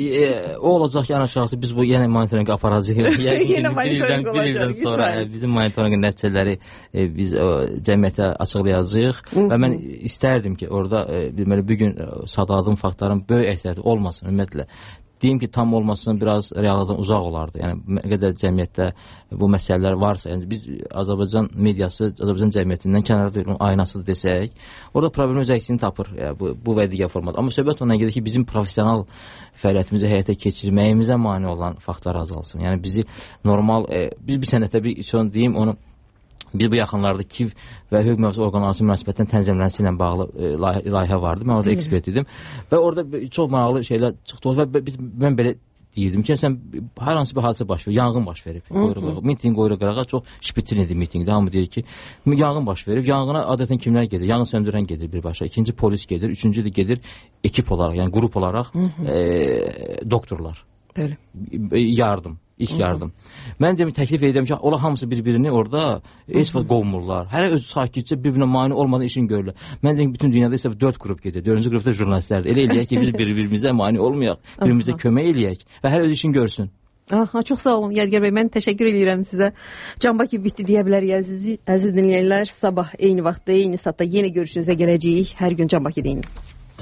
O olacaq ki, aşağısı biz bu yenə monitoring aparacaq. Yenə monitoring olacaq. Bir ildən sonra bizim monitoring nəticələri biz cəmiyyətə açıqlayacağıq və mən istərdim ki, orada bilməli bugün sadadığım faktların böyük əksəriyyəti olmasın, ümumiyyətlə. Deyim ki, tam olmasın, biraz reallıqdan uzaq olardı. Yəni, nə qədər cəmiyyətdə bu məsələlər varsa, yəni biz Azərbaycan mediası, Azərbaycan cəmiyyətindən kənarda deyil, onun aynasıdır desək, orada problem öz əksini tapır yəni, bu, bu və digər formada. Amma söhbət ondan gedir ki, bizim professional fəaliyyətimizi həyata keçirməyimizə mane olan faktlar azalsın. Yəni, bizi normal, e, biz bir sənətdə bir son deyim, onu biz bu yaxınlarda Kiv və hüquq mühafizə orqanlarının münasibətdən tənzimlənməsi ilə bağlı e, layihə vardı. Mən orada ekspert idim və orada çox maraqlı şeylər çıxdı və biz, mən belə deyirdim ki, sən hər hansı bir hadisə baş verir, yanğın baş verib. Miting qoyura-qırağa çox şpitin idi mitingdə. Hamı deyir ki, yanğın baş verib. Yanğına adətən kimlər gedir? Yanğın söndürən gedir birbaşa. İkinci polis gedir. Üçüncü də gedir ekip olaraq, yəni qrup olaraq e, doktorlar. Bəli. Yardım. İlk yardım. Mən demək təklif edirəm ki, ola hamısı bir-birini orada heç vaxt qovmurlar. Hər öz sakitcə bir-birinə mane olmadan işini görürlər. Mən deyim bütün dünyada isə dörd qrup gedir. Dördüncü qrupda jurnalistlərdir. Elə eləyək ki, biz bir-birimizə mane olmayaq, birimizə kömək eləyək və hər öz işini görsün. Aha, çox sağ olun Yadigar bəy. Mən təşəkkür edirəm sizə. Can Bakı bitdi deyə bilərik əziz, əziz dinləyənlər. Sabah eyni vaxtda, eyni saatda yenə görüşünüzə gələcəyik. Hər gün Can Bakı deyin.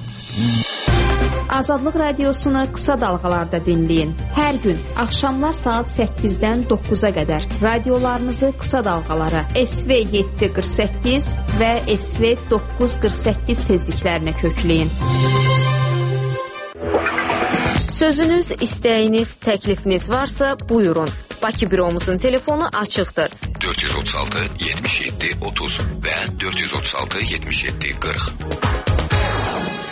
Azadlıq Radiosunu qısa dalğalarda dinləyin. Hər gün axşamlar saat səkkizdən doqquza qədər radiolarınızı qısa dalğalara S V yeddi qırx səkkiz və S V doqquz qırx səkkiz tezliklərinə kökləyin. Sözünüz, istəyiniz, təklifiniz varsa buyurun. Bakı büromuzun telefonu açıqdır. dörd yüz otuz altı yetmiş yeddi otuz və dörd yüz otuz altı yetmiş yeddi qırx.